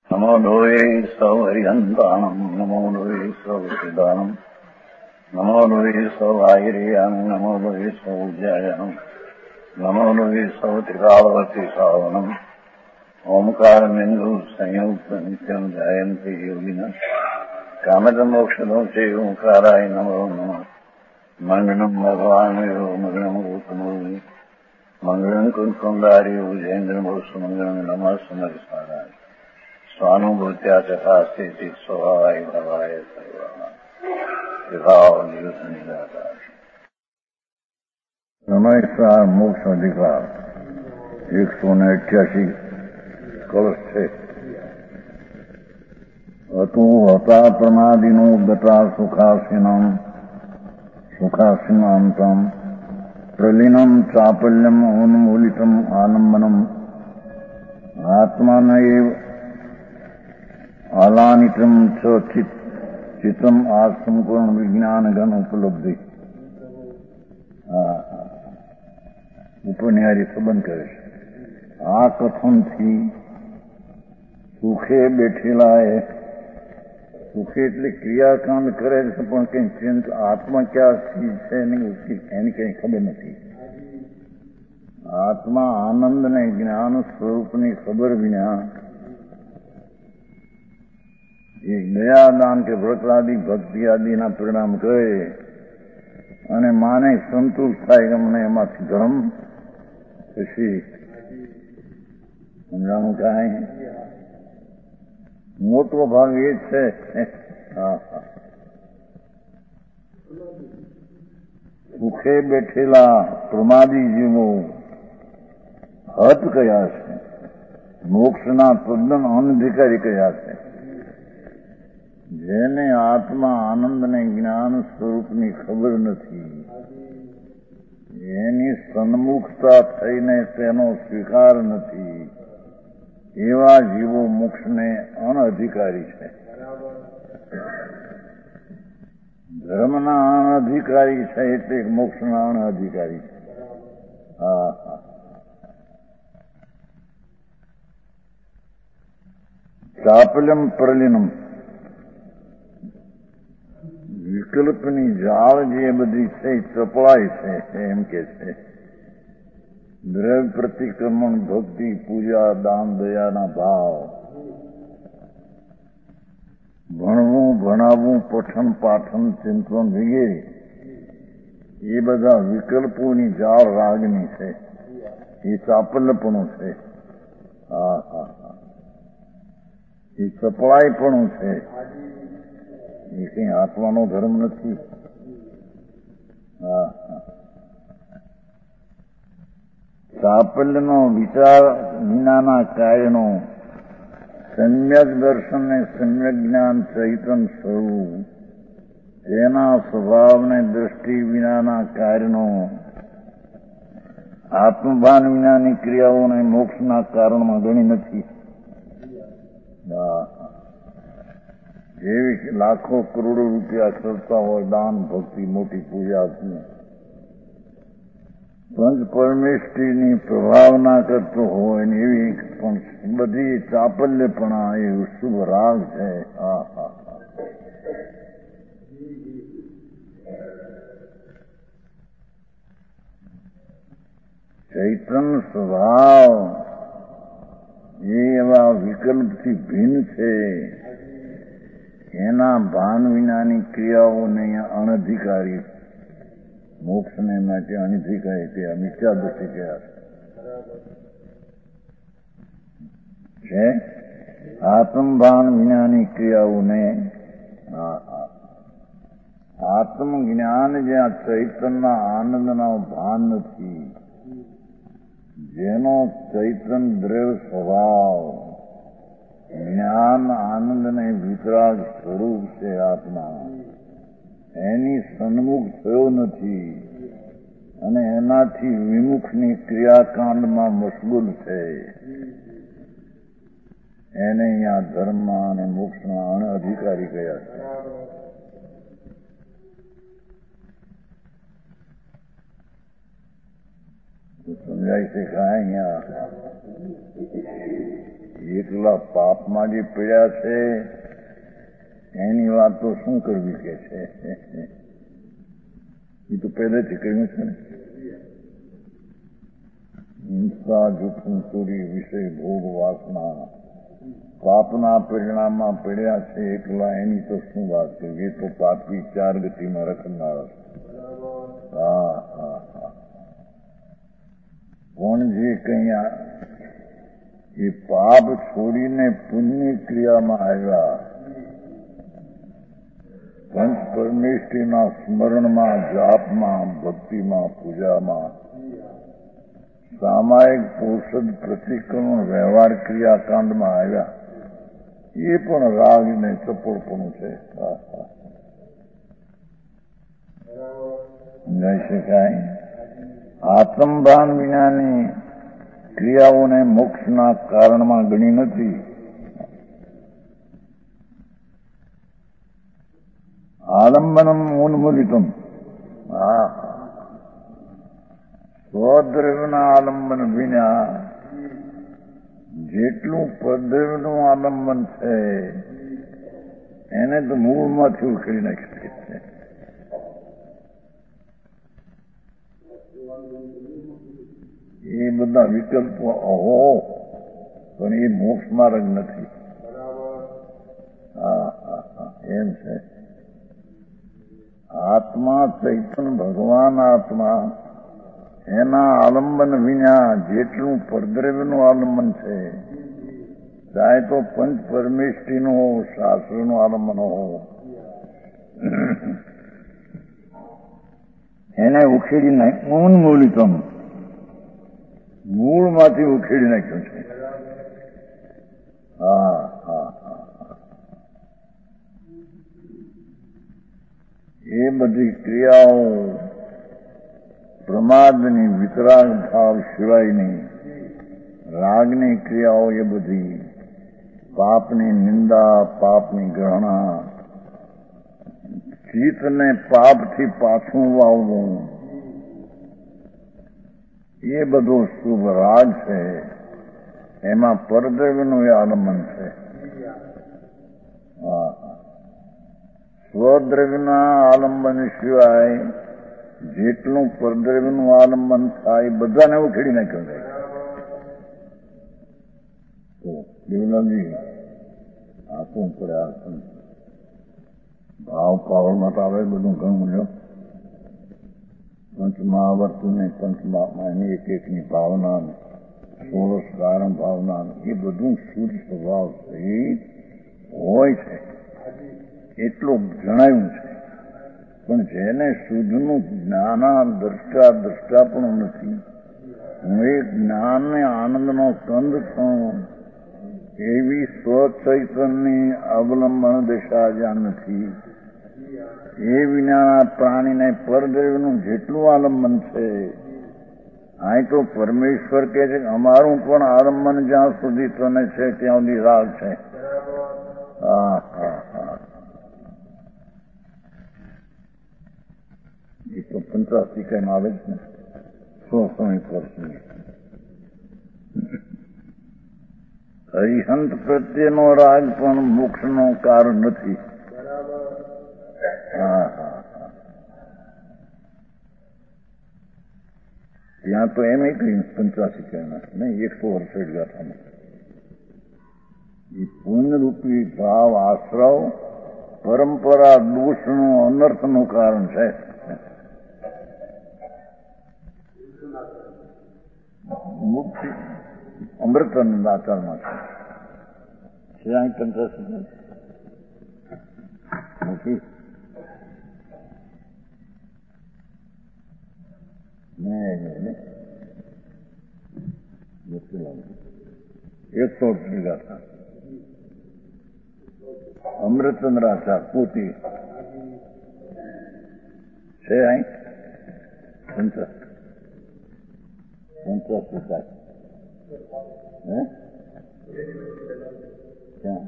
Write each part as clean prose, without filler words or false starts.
નમો લોહે સૌ હરિહંતાણમ નમો લોહે સૌ સિદાનમ નમો લોહે સૌ આયર્યામ નમો લોહે સૌ જયામ નમો લોહે સૌ ત્રિકાળવતી સાવનમ ઓમકાર બિંદુ સંયુક્ત નિત્યમ જાયંતી યોગિના કામદ મોક્ષદો છે ઓંકારાય નમો નમઃ મંગલમ ભગવાન મંગલમ રૂપમૂર્તિ મંગલમ કુંકુંદારી ઉજેન્દ્ર મોક્ષમંગલમ નમઃ સમર્થારાય સ્વાનુભૂત્યા તથા સ્થિતિ સ્વભાવાય ભવાય સર્વમાં વિભાવ નિરુદ્ધ નિરાકાર રમેશા મોક્ષ અધિકાર 188 કળશ છે. હતું હતા પ્રમાદિનો ગતા સુખાસીનાંતમ પ્રલીનમ ચાપલ્યમ ઉન્મૂલિતમ આલંબનમ આત્માન એવ આલાનિતમ ચ ચિત્તમ આ સંપૂર્ણ વિજ્ઞાનગણ ઉપલબ્ધિ. ઉપન્યારી સંબંધ કરે છે. આ કથનથી સુખે બેઠેલા સુખે એટલે ક્રિયાકાંડ કરે છે પણ કઈ આત્મા ક્યાં ચીજ છે એની કઈ ખબર નથી. આત્મા આનંદ ને જ્ઞાન સ્વરૂપની ખબર વિના એ દયાદાન કે વ્રતાદિ ભક્તિ આદિના પરિણામ કરે અને માને સંતુષ્ટ થાય અમને એમાંથી ધર્મ પછી સમજાણું કાંઈ મોટો ભાગ એ જ છે. સુખે બેઠેલા પ્રમાદી જીવો હત કયા છે, મોક્ષના તદ્દન અનધિકારી કયા છે. જેને આત્મા આનંદ ને જ્ઞાન સ્વરૂપની ખબર નથી, એની સન્મુખતા થઈને તેનો સ્વીકાર નથી, એવા જીવો મોક્ષને અનઅધિકારી છે. ધર્મના અનઅધિકારી છે એટલે મોક્ષના અનઅધિકારી છે. ચાપલ્યમ પ્રલીનમ વિકલ્પની જાળ જે બધી છે ચપળાય છે એમ કે છે. દ્રવ્ય પ્રતિક્રમણ ભક્તિ પૂજા દાન દયાના ભાવ, ભણવું ભણાવવું પઠન પાઠન ચિંતન વગેરે એ બધા વિકલ્પોની જાળ રાગની છે. એ ચાપલ્યપણું છે. એ ચપળાઈપણું છે. એ કઈ આત્માનો ધર્મ નથી. સાફલ્યનો વિચાર વિનાના કાર્યનો સમ્યક દર્શન ને સમ્યક જ્ઞાન ચૈતન સ્વરૂપ તેના સ્વભાવને દ્રષ્ટિ વિનાના કાર્યનો આત્મભાન વિનાની ક્રિયાઓને મોક્ષના કારણમાં ગણી નથી. જેવી લાખો કરોડો રૂપિયા ખર્ચતા હોય દાન ભક્તિ મોટી પૂજા પંચ પરમેષ્ઠીની પ્રભાવના કરતો હોય ને એવી પણ બધી ચાપલ્યપણા એ શુભ રાગ છે. ચૈતન સ્વભાવ એ એવા વિકલ્પથી ભિન્ન છે. એના ભાન વિનાની ક્રિયાઓને અનધિકારી મોક્ષને માટે અનધિકારી તે મિથ્યા દૃષ્ટિ કયા છે. આત્મભાન વિનાની ક્રિયાઓને આત્મજ્ઞાન જ્યાં ચૈતનના આનંદના ભાન નથી, જેનો ચૈતન દ્રવ્ય સ્વભાવ જ્ઞાન આનંદ ને વિતરાગ સ્વરૂપ છે આત્મા, એની સન્મુખ થયો નથી અને એનાથી વિમુખની ક્રિયાકાંડમાં મશગુલ છે. એને અહીંયા ધર્મમાં અને મોક્ષના અનઅધિકારી કયા છે. સમજાય છે કે અહીંયા એકલા પાપમાં જે પીડ્યા છે એની વાત તો શું કરવી કે છે? એ તો પહેલેથી કહ્યું છે ને, હિંસા, જૂઠું, ચોરી, વિષય, ભોગ, વાસના, પાપના પરિણામમાં પડ્યા છે એકલા, એની તો શું વાત કરવી? એ તો પાપી ચાર ગતિમાં રખનાર. હા હા હા. પણ જે કઈ એ પાપ છોડીને પુણ્ય ક્રિયામાં આવ્યા, પંચ પરમેષ્ઠીના સ્મરણમાં, જાપમાં, ભક્તિમાં, પૂજામાં, સામાયિક પોષદ પ્રતિક્રમણ વ્યવહાર ક્રિયાકાંડમાં આવ્યા, એ પણ રાગ ને ચપળપણું છે. સમજાય છે કાંઈ? આત્મભાન વિનાની ક્રિયાઓને મોક્ષના કારણમાં ગણી નથી. આલંબનમ ઉન્મૂલિતમ. હા, સ્વદ્રવ્યના આલંબન વિના જેટલું પરદ્રવ્યનું આલંબન છે એને તો મૂળમાંથી ઉખેડી નાખી શકે છે. એ બધા વિકલ્પો અહો, પણ એ મોક્ષ માર્ગ નથી. હા હા હા, એમ છે. આત્મા ચૈતન ભગવાન આત્મા, એના આલંબન વિના જેટલું પરદ્રવ્યનું આલંબન છે, ચાહે તો પંચ પરમેષ્ઠીનું હો, શાસ્ત્રનું આલંબન હો, એને ઉખેડી નાખ્યું. ઉન્મૂલિતમ, મૂળમાંથી ઉખેડી નાખ્યું છે. હા હા હા. એ બધી ક્રિયાઓ પ્રમાદની, વિતરાગ ભાવ સિવાયની રાગની ક્રિયાઓ, એ બધી પાપની નિંદા, પાપની ગ્રહણા, ચિત્તને પાપથી પાછું વાવવું, એ બધો શુભ રાગ છે. એમાં પરદ્રવ્યનું એ આલંબન છે. હા, સ્વદ્રવ્યના આલંબન સિવાય જેટલું પરદ્રવ્યનું આલંબન થાય બધાને ઉખેડી નાખ્યું જાય. તો દેવલાલજી આ શું પડે? આ ભાવ પાવરમાં તો આવે બધું ઘણું લ્યો. પંચમહાવર્તું ને પંચમહાત્મા એની એક એકની ભાવના, ષોડશ કારણ ભાવના, એ બધું શુદ્ધ સ્વભાવ સહિત હોય છે એટલું જણાવ્યું છે. પણ જેને શુદ્ધનું જ્ઞાન દ્રષ્ટા પણ નથી, હું એ જ્ઞાનને આનંદનો કંદ છું, એવી સ્વચૈતનની અવલંબન દશા જ્યાં નથી, એ વિના પ્રાણીને પરદ્રવ્યનું જેટલું આલંબન છે, અહીં તો પરમેશ્વર કહે છે કે અમારું પણ આલંબન જ્યાં સુધી તને છે ત્યાં સુધી રાગ છે. હા હા હા. એ તો 85 આવે જ ને, 100 હરિહંત પ્રત્યેનો રાગ પણ મોક્ષનું કારણ નથી. હા હા હા. ત્યાં તો એમ કહ્યું 85 નહીં, 168 ગાથામાં એ પુણ્યરૂપી ભાવ આશ્રવ પરંપરા દોષનું, અનર્થનું કારણ છે. મુક્તિ અમૃતનંદ આચારમાં છે. અહીં 85 નથી. નહીં, 168 ગાથા અમૃતચંદ્ર આચાર પોતી છે. અહીં 50 હે ક્યાં?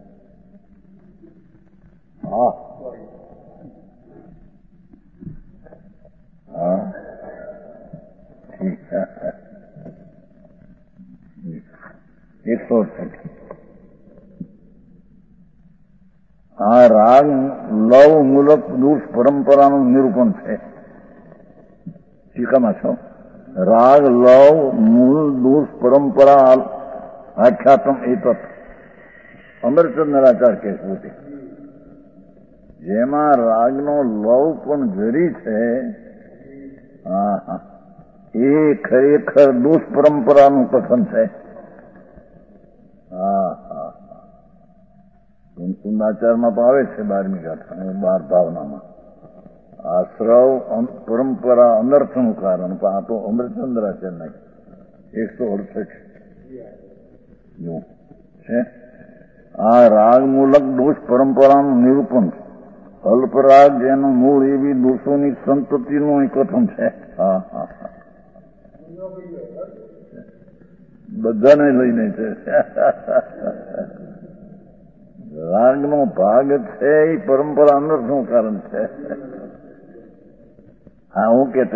હા હા, ઠીક. 168 રાગ લવ મૂલક દોષ પરંપરાનું નિરૂપણ છે. ટીકામાં છો રાગ લવ મૂળ દોષ પરંપરા આખ્યાતમ એતત અમરચંદ્રાચાર્ય કહે છે. જેમાં રાગનો લવ પણ જરી છે એ ખરેખર દોષ પરંપરાનું કથન છે. કુંકુંદાચારમાં તો આવે છે 12મી ગાથા 12 ભાવનામાં આશ્રવ પરંપરા અનર્થનું કારણ. પણ આ તો અમરચંદ્રાચાર્ય 168 છે. આ રાગ મૂલક દોષ પરંપરાનું નિરૂપણ છે. અલ્પરાગ જેનું મૂળ એવી દોષોની સંતતિનું કથન છે. બધાને લઈને છે. રાગનો ભાગ છે એ પરંપરા અનર્થનું કારણ છે. હું કહેતે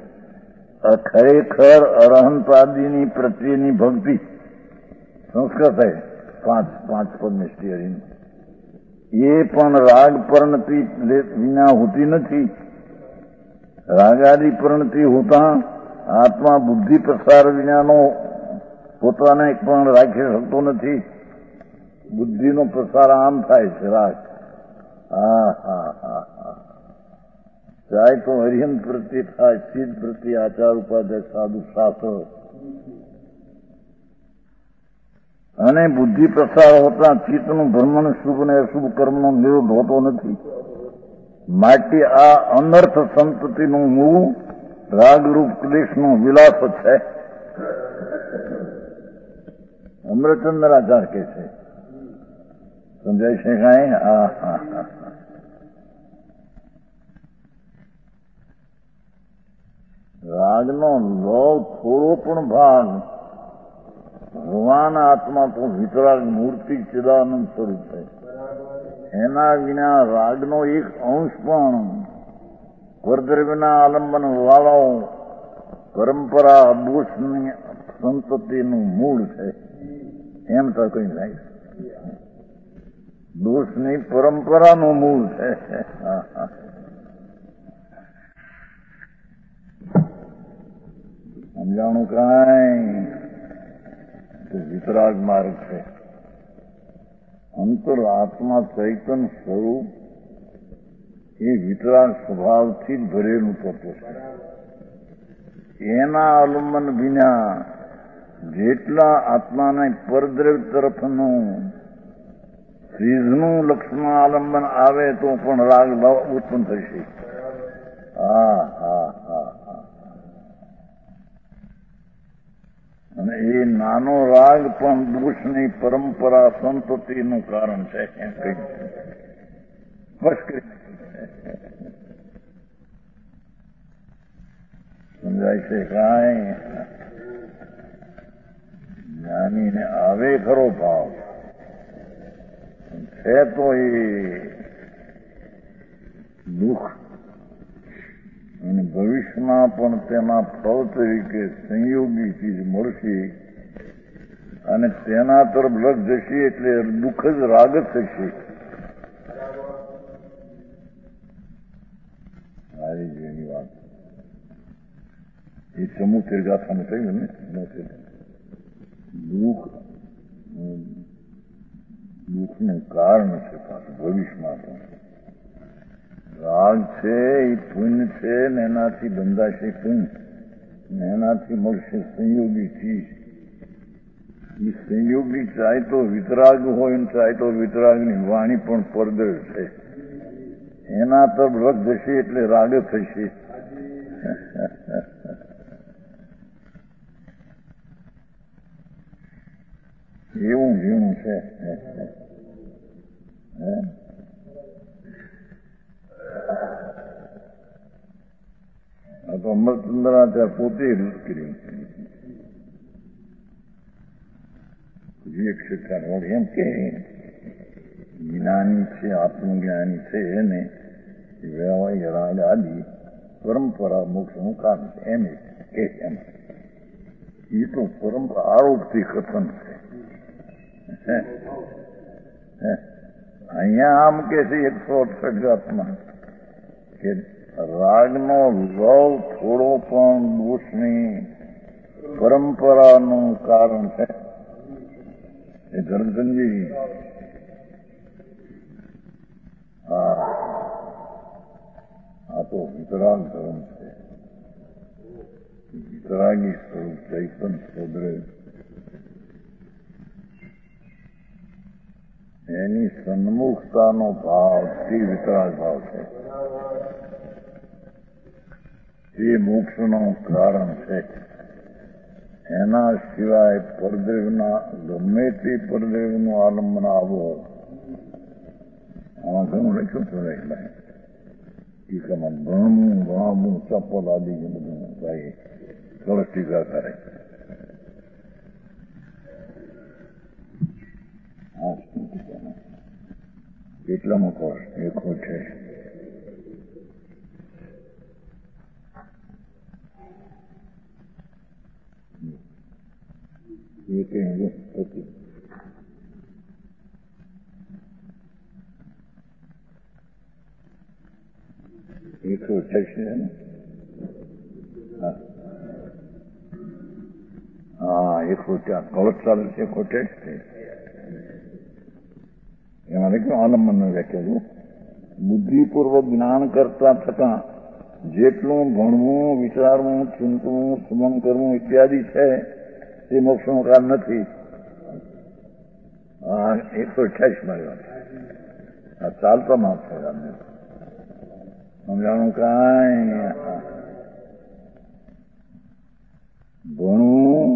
ખરેખર અરહંતાદિની પ્રત્યેની ભક્તિ સંસ્કૃત છે 5 પદ નિષ્ઠી એ પણ રાગ પરિણતિ વિના હોતી નથી. રાગાદિ પરિણતિ હોતા આત્મા બુદ્ધિ પ્રસાર વિનાનો પોતાને પણ રાખી શકતો નથી. બુદ્ધિનો પ્રસાર આમ થાય છે રાગ. ચાહે તો હરિહંત પ્રત્યે થાય, સિદ્ધ પ્રત્યે, આચાર ઉપાધ્યાય, સાધુ શાસ્ત્ર અને બુદ્ધિ પ્રસાર હોતા ચિત્તનું ભ્રમણ શુભ અને અશુભ કર્મનો નિરોધ હોતો નથી. માટે આ અનર્થ સંતતિનું મૂળ રાગરૂપ ક્લેશનો વિલાસ છે. અમરચંદ્રાચાર્ય કે છે. સમજાય છે કાંઈ? રાગનો લોભ થોડો પણ ભાગ ભગવાન આત્મા તો વિતરાગ મૂર્તિ ચિદાનંદ સ્વરૂપ છે. એના વિના રાગનો એક અંશ પણ પરદ્રવ્યના આલંબન વાળાઓ પરંપરા દોષની સંતતિનું મૂળ છે. એમ તો કઈ થાય દોષની પરંપરાનું મૂળ છે. સમજાણું કાંઈ? વિતરાગ માર્ગ છે. અંતર આત્મા ચૈતન સ્વરૂપ એ વિતરાગ સ્વભાવથી જ ભરેલું તત્વ છે. એના અવલંબન વિના જેટલા આત્માને પરદ્રવ્ય તરફનું ચીજનું લક્ષમાં આલંબન આવે તો પણ રાગ ઉત્પન્ન થશે. અને એ નાનો રાગ પણ દોષની પરંપરા સંતતિનું કારણ છે. એમ કઈ સમજાય છે કાંઈ? જ્ઞાનીને આવે ખરો ભાવ છે તો એ દુઃખ અને ભવિષ્યમાં પણ તેના ફળ તરીકે સંયોગી ચીજ મળશે અને તેના તરફ લગ જશે એટલે દુઃખ જ રાગ જ થશે. સારી જેની વાત એ સમુદ્ર ગાથામાં કહ્યું ને દુઃખનું કારણ છે. પાછું ભવિષ્યમાં પણ રાગ છે એ પુણ્ય છે ને એનાથી બંધાશે પુણ્ય ને એનાથી મળશે સંયોગી ચીજ. એ સંયોગી ચાહે તો વિતરાગ હોય ને ચાહે તો વિતરાગની વાણી પણ પરદર છે. એના તરફ રગ જશે એટલે રાગ થશે. એવું ઝીણું છે. આ તો અમરચંદ્રાચાર્ય પોતે કર્યું. એમ કે જ્ઞાની છે, આત્મજ્ઞાની છે એને વ્યવહાર રાગ આદિ પરંપરા મોક્ષનું કારણ છે. એમ કે એમ એ તો પરંપરા આરોપથી કથન છે. અહીંયા આમ કે છે 168 જાતમાં કે રાગનો લવ થોડો પણ દોષની પરંપરાનું કારણ છે. એ ધર્મચંદજી આ તો વિતરાગ ધર્મ છે. વિતરાગી સ્વરૂપ ચૈતન સ્વદ્રેવ એની સન્મુખતાનો ભાવ તે વિતરાગ ભાવ છે. એ મોક્ષનું કારણ છે. એના સિવાય પરદેવના ગમે તે પરદેવનું આલંબન આવો આમાં ઘણું લખ્યું છે. ટીકામાં ભણવું વામવું ચપ્પલ આદિ બધું ભાઈ સરસ ટીકા કરે. કેટલામાં કોર્સ એકો છે. એકસો છે ને? હા 104 ગલત ચાલે છે. ખોટે જ છે. એમાં લખ્યું આલંબનનો વ્યાખ્યા બુદ્ધિપૂર્વક જ્ઞાન કરતા થતા જેટલું ભણવું વિચારવું ચિંતવું સુમન કરવું ઇત્યાદિ છે તે મોક્ષનું કારણ નથી. 128 મારી વાત આ ચાલતો માપ છે. સમજાણું કાંઈ ભણવું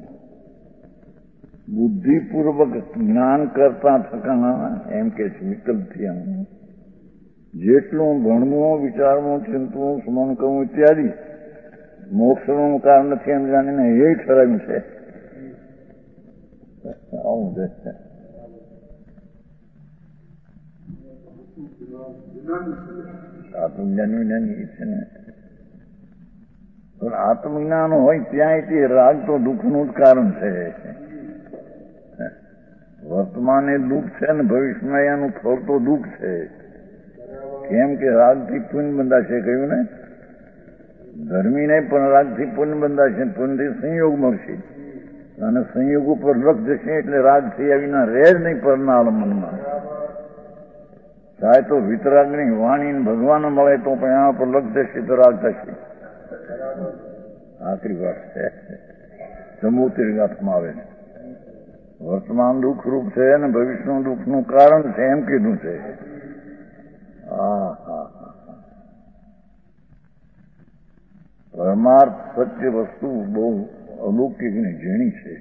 બુદ્ધિપૂર્વક જ્ઞાન કરતા થતા એમ કે છે વિકલ્પથી આમ જેટલું ભણવું વિચારવું ચિંતવું સુમન કરવું ઇત્યાદિ મોક્ષનું કારણ નથી એમ જાણીને એ ઠરાવ્યું છે. આવું છે. આત્મજ્ઞાન છે ને પણ આત્મજ્ઞાન હોય ત્યાં તે રાગ તો દુઃખનું જ કારણ છે. વર્તમાન એ દુઃખ છે ને ભવિષ્યમાં એનું ફળ તો દુઃખ છે. કેમ કે રાગથી પુણ્ય બંધાશે કહ્યું ને. ધર્મી નહીં પણ રાગથી પુણ્ય બંધાશે. પુણ્યથી સંયોગ મળશે અને સંયોગ ઉપર લખ જશે એટલે રાગ થયા વિના રહે જ નહીં પરના આલંબનમાં. ચાહે તો વિતરાગની વાણી ભગવાન મળે તો પણ એના પર લખ જશે તો રાગ થશે. આખરી વાત છે. સમૂતી ગાથમાં આવે છે વર્તમાન દુઃખ રૂપ છે અને ભવિષ્યનું દુઃખનું કારણ છે એમ કીધું છે. પરમાર્થ સત્ય વસ્તુ બહુ અલૌકિક ને ઝીણી છે.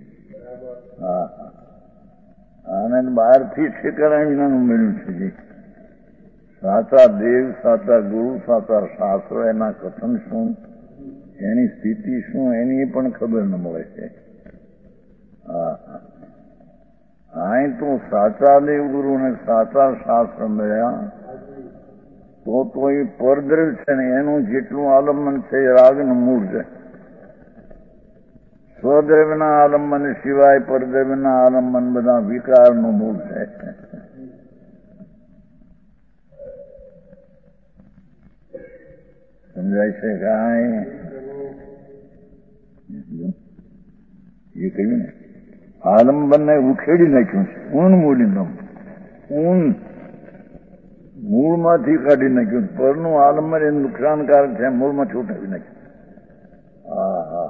આને બહારથી ઠેકાણા વિનાનું મળ્યું છે. સાચા દેવ સાચા ગુરુ સાચા શાસ્ત્રો એના કથન શું એની સ્થિતિ શું એની પણ ખબર ન મળે છે. અહીં તો સાચા દેવ ગુરુ ને સાચા શાસ્ત્ર મળ્યા તો એ પરદ્રવ છે ને એનું જેટલું આલંબન છે એ રાગનું મૂળ છે. સ્વદ્રવના આલંબન સિવાય પરદ્રવના આલંબન બધા વિકારનું મૂળ છે. સમજાય છે કાંઈ? એ કહ્યું ને આલંબનને ઉખેડી નાખ્યું છે. ઊન મૂડીનું ઊન મૂળમાંથી કાઢી નાખ્યું. પરનું આલંબન એ નુકસાનકારક છે. મૂળમાંથી ઉઠાવી નાખ્યું.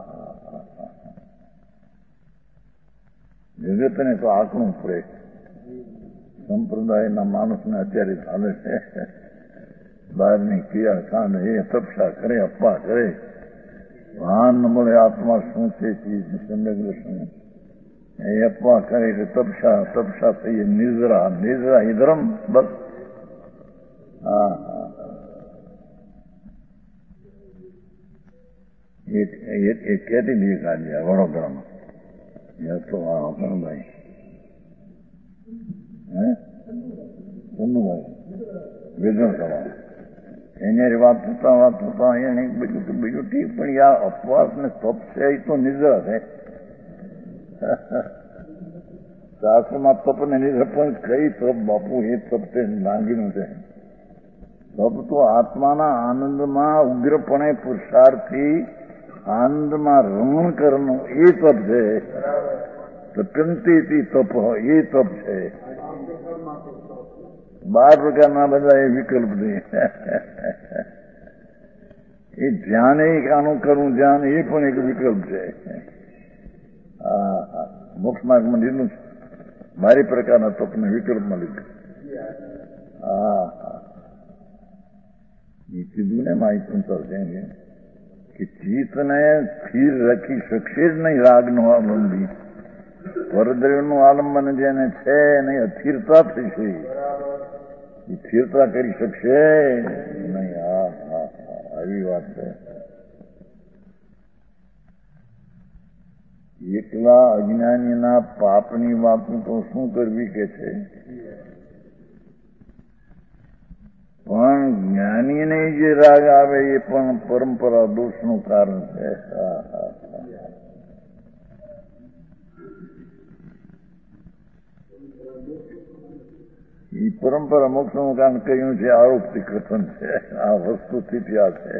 જગતને તો આંકણું પડે. સંપ્રદાયના માણસને અત્યારે ચાલે છે બહારની ક્રિયા કાંડ એ તપસા કરે અપ્પા કરે ભાન ન મળે આત્મા શું છે સમગ્ર શું એ અપ્પા કરે એટલે તપસા થઈએ નિદ્રા ઇધરમ બસ. એ કેતી દી કાઢ્યા વડોદરામાં તો ભાઈ ચંદુભાઈ વેદન કરવા એની વાત થતા એને બીજું ઠીક પણ આ અપવાસ ને તપ છે એ તો નિદ્રા છે. શાસ્ત્રમાં તપને લીધે પણ કઈ તપ બાપુ, એ તપ તે લાંગીનું છે. તપ તો આત્માના આનંદમાં ઉગ્રપણે પુરુષાર્થથી આનંદમાં રમણ કરવાનું એ તપ છે. તપંતી તપ એ તપ છે. 12 પ્રકારના બધા એ વિકલ્પ નહીં. એ ધ્યાન એક આનું કરવું, ધ્યાન એ પણ એક વિકલ્પ છે. મોક્ષ માર્ગમાં લીધું છે, 12 પ્રકારના તપને વિકલ્પમાં લીધું. એ કીધું ને માહિતી કરશે કે ચિત્તને સ્થિર રાખી શકશે જ નહીં રાગનો આલંબી. પરદ્રવ્યનું આલંબન જેને છે નહીં, અસ્થિરતા થશે. એ સ્થિરતા કરી શકશે નહીં. આવી વાત છે. એકલા અજ્ઞાનીના પાપની વાતું તો શું કરવી કે છે, પણ જ્ઞાનીને જે રાગ આવે એ પણ પરંપરા દોષનું કારણ છે. એ પરંપરા મોક્ષનું કારણ કહ્યું છે, આરોપથી કથન છે. આ વસ્તુથી ત્યાં છે.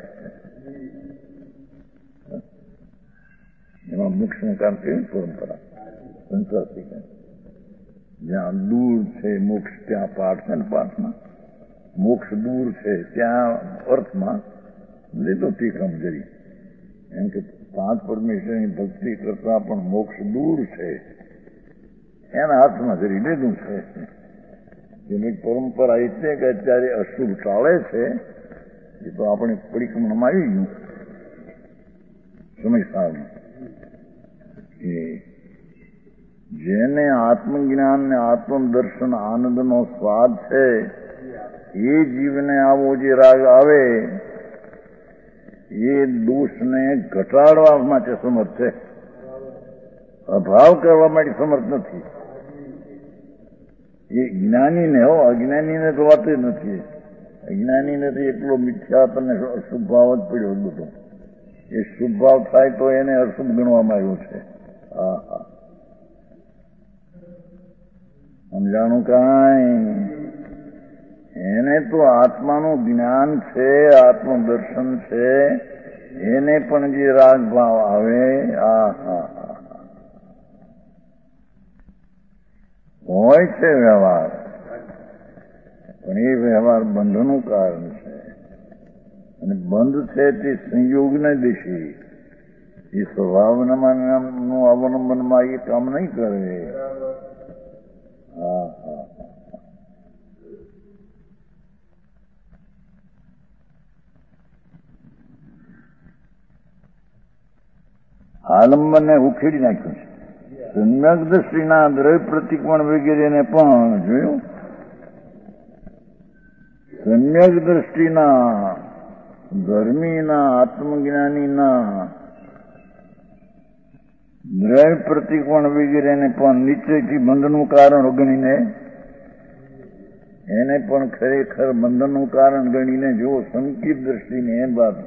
એમાં મોક્ષનું કામ કહ્યું પરંપરા સંસારથી. જ્યાં દૂર છે મોક્ષ ત્યાં પાઠ છે ને, પાઠમાં મોક્ષ દૂર છે ત્યાં અર્થમાં લીધો ટીકમ જરી એમ કે 5 પરમેશ્વરની ભક્તિ કરતા પણ મોક્ષ દૂર છે એના હાથમાં જરી લીધું છે. એની પરંપરા એટલે કે અત્યારે અશુભ ચાલે છે એ તો આપણે પરિક્રમણમાં આવી ગયું સમયસારમાં. જેને આત્મજ્ઞાન ને આત્મદર્શન આનંદનો સ્વાદ છે એ જીવને આવો જે રાગ આવે એ દોષને ઘટાડવા માટે સમર્થ છે, અભાવ કરવા માટે સમર્થ નથી. એ જ્ઞાનીને અજ્ઞાનીને તો વાત જ નથી. અજ્ઞાનીને તો એટલો મિથ્યા અને અશુભ ભાવ જ પડ્યો બધો. એ શુભ ભાવ થાય તો એને અશુભ ગણવામાં આવ્યો છે. સમજાણું કાંઈ? એને તો આત્માનું જ્ઞાન છે, આત્મદર્શન છે, એને પણ જે રાગ ભાવ આવે હોય છે વ્યવહાર, પણ એ વ્યવહાર બંધનું કારણ છે. અને બંધ છે તે સંયોગને દિશી, એ સ્વભાવનાનું અવલંબનમાં એ કામ નહીં કરે. આલંબનને ઉખેડી નાખ્યું છે. સમ્યક દ્રષ્ટિના દ્રવ્ય પ્રતિકોણ વગેરેને પણ જોયું. સમ્યક દ્રષ્ટિના ધર્મીના આત્મજ્ઞાનીના દ્રવ્ય પ્રતિકોણ વગેરેને પણ નિશ્ચયથી બંધનનું કારણ ગણીને એને પણ ખરેખર બંધનનું કારણ ગણીને જો સંકિત દ્રષ્ટિને એ વાત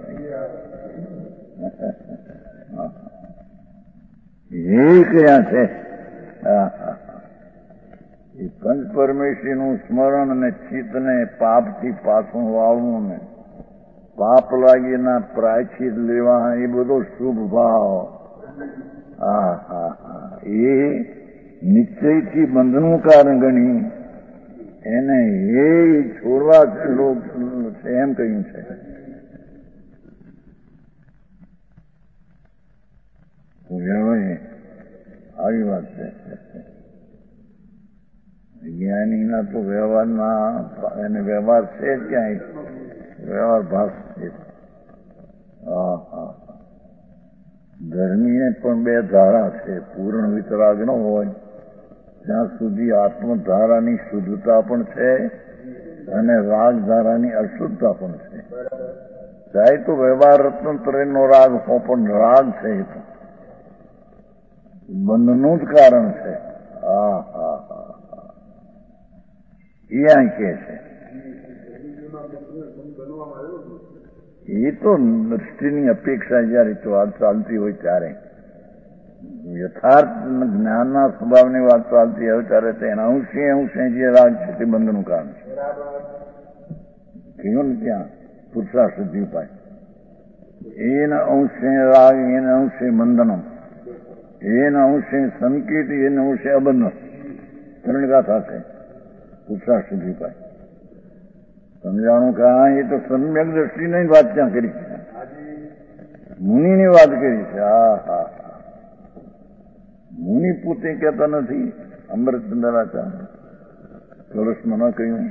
એ કયા છે. એ પંચ પરમેશ્વરીનું સ્મરણ અને ચિત્તને પાપથી પાછું વાળવું ને પાપ લાગીના પ્રાયશ્ચિત લેવા એ બધો શુભ ભાવ એ નિશ્ચયથી બંધનું કારણ ગણી એને એ છોડવા એમ કહ્યું છે. આવી વાત છે. જ્ઞાનીના તો વ્યવહારમાં એને વ્યવહાર છે જ ક્યાંય, વ્યવહાર ભાસ છે. ધર્મીને પણ 2 ધારા છે. પૂર્ણ વિતરાગ ન હોય ત્યાં સુધી આત્મધારાની શુદ્ધતા પણ છે અને રાગધારાની અશુદ્ધતા પણ છે. ચાહે તો વ્યવહાર રત્નત્રયનો રાગ હો પણ રાગ છે એ તો બંધનું જ કારણ છે. એ આ કે છે એ તો દ્રષ્ટિની અપેક્ષા જયારે વાત ચાલતી હોય ત્યારે યથાર્થ જ્ઞાનના સ્વભાવની વાત ચાલતી હવે ત્યારે તેના અંશે જે રાગ છે તે બંધનું કારણ છે. કહ્યું ને ત્યાં પુરુષાર્થ સિદ્ધિ ઉપાય એના અંશે રાગ એના અંશે બંધનમ એના અંશે સંકેત એના અંશે અબંધન ત્રણ ગાથા છે પુરુષાર્થ સિદ્ધિ ઉપાય. સમજાણું કે હા એ તો સમ્યક દ્રષ્ટિની વાત ત્યાં કરી છે, મુનિની વાત કરી છે. હા હા મુનિ પોતે કહેતા નથી. અમૃતચંદ્રાચાર્ય કળશમાં ન કહ્યું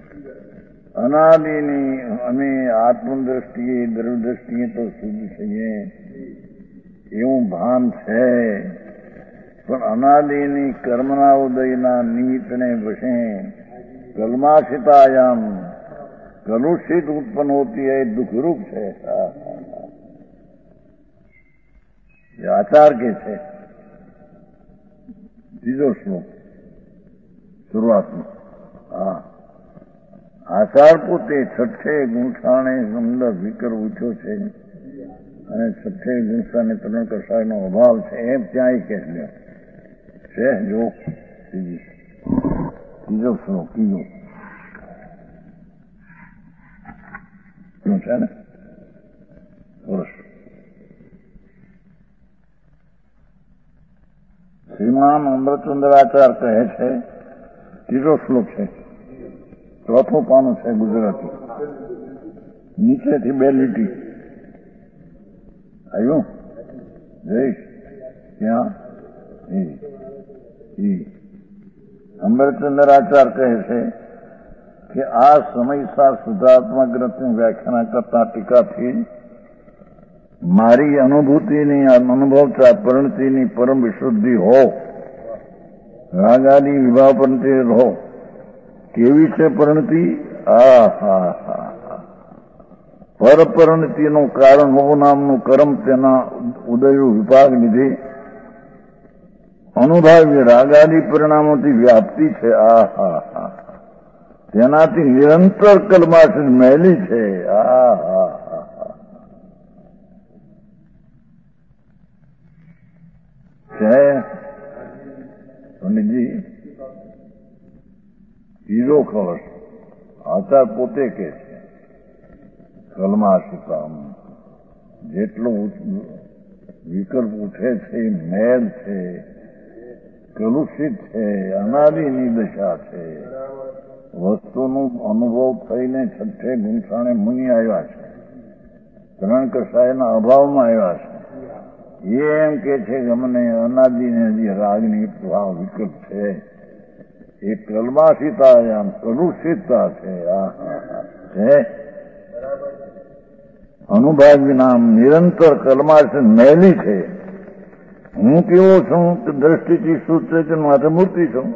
અનાદિની અમે આત્મદ્રષ્ટિએ દ્રવ્યદ્રષ્ટિએ તો શુદ્ધ છીએ એવું ભાન છે, પણ અનાદિની કર્મના ઉદયના નિમિત્તને વશે કલ્માશિતાયામ કલુષિત ઉત્પન્ન હોતી है દુઃખરૂપ છે. આચાર કે છે ત્રીજો શ્લોક શરૂઆતમાં. હા આચાર પોતે છઠ્ઠે ગુંઠાણે અંદર વિકર ઉઠ્યો છે અને છઠ્ઠે ગુંઠાને ત્રણ કસાયનો અભાવ છે એમ ત્યાં કહે છે. જો ત્રીજો શ્લોક ત્રીજો છે ને સરસ. શ્રીમાન અમૃતચંદ્રાચાર્ય કહે છે ત્રીજો શ્લોક છે, ચોથું પાનું છે ગુજરાતી, નીચેથી બે લીટી આવ્યું જઈશ ત્યાં. અમૃતચંદ્રાચાર્ય કહે છે કે આ સમયસાર શુદ્ધાત્મા ગ્રંથની વ્યાખ્યાના કરતા ટીકાથી મારી અનુભૂતિની અનુભવતા પરિણતિની પરમ વિશુદ્ધિ હો, રાગાદી વિભાવ પરિણતિ હો. કેવી છે પરિણતિ? પર પરિણતિનું કારણ હોવું નામનું કર્મ તેના ઉદય વિભાગ લીધે અનુભાવી રાગાદી પરિણામોથી વ્યાપ્તિ છે. તેનાથી નિરંતર કલ્માશ મહેલી છે. પંડિતજી હીરો ખબર આચાર પોતે કે છે કલ્માશિતા જેટલો વિકલ્પ ઉઠે છે મેલ છે, કલુષિત છે, અનાદિની દશા છે. વસ્તુનું અનુભવ થઈને છઠ્ઠે ગુંઠાણે મુનિ આવ્યા છે, ત્રણ કસાયના અભાવમાં આવ્યા છે. એમ કે છે કે અમને અનાદિને જે રાગની ભાવ વિકલ્પ છે એ કલ્માશિતા આમ કલુષિતતા છે. અનુભાગ નામ નિરંતર કલ્માશ મેલી છે. હું કેવો છું કે દ્રષ્ટિથી સુચેતન માથે મૂર્તિ છું.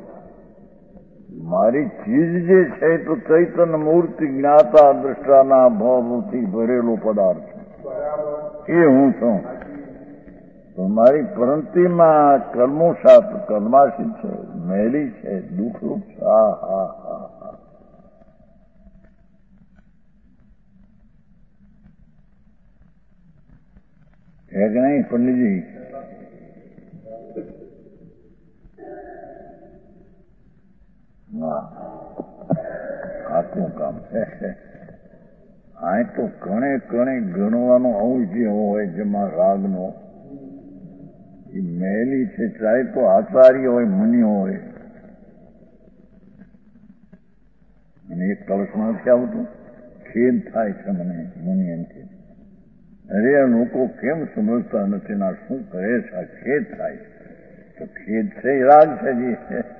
મારી ચીજ જે છે તો ચૈતન્ય મૂર્તિ જ્ઞાતા દ્રષ્ટાના ભાવથી ભરેલો પદાર્થ એ હું છું. તો મારી પરંતિમાં કલ્માશિત છે, મેલી છે, દુઃખરૂપ છે. है कि नहीं पंडित जी? આટલું કામ છે. આ તો કણે કણે ગણવાનો આવું જે હોય જેમાં રાગનો એ મેલી છે, ચાહે તો આચાર્ય હોય મુનિ હોય. અને એક કલ્પના નથી આવતું, ખેદ થાય છે મને મુનિ એમ કે અરે લોકો કેમ સમજતા નથી ના શું કરે છે, આ ખેદ થાય તો ખેદ છે એ રાગ છે જી.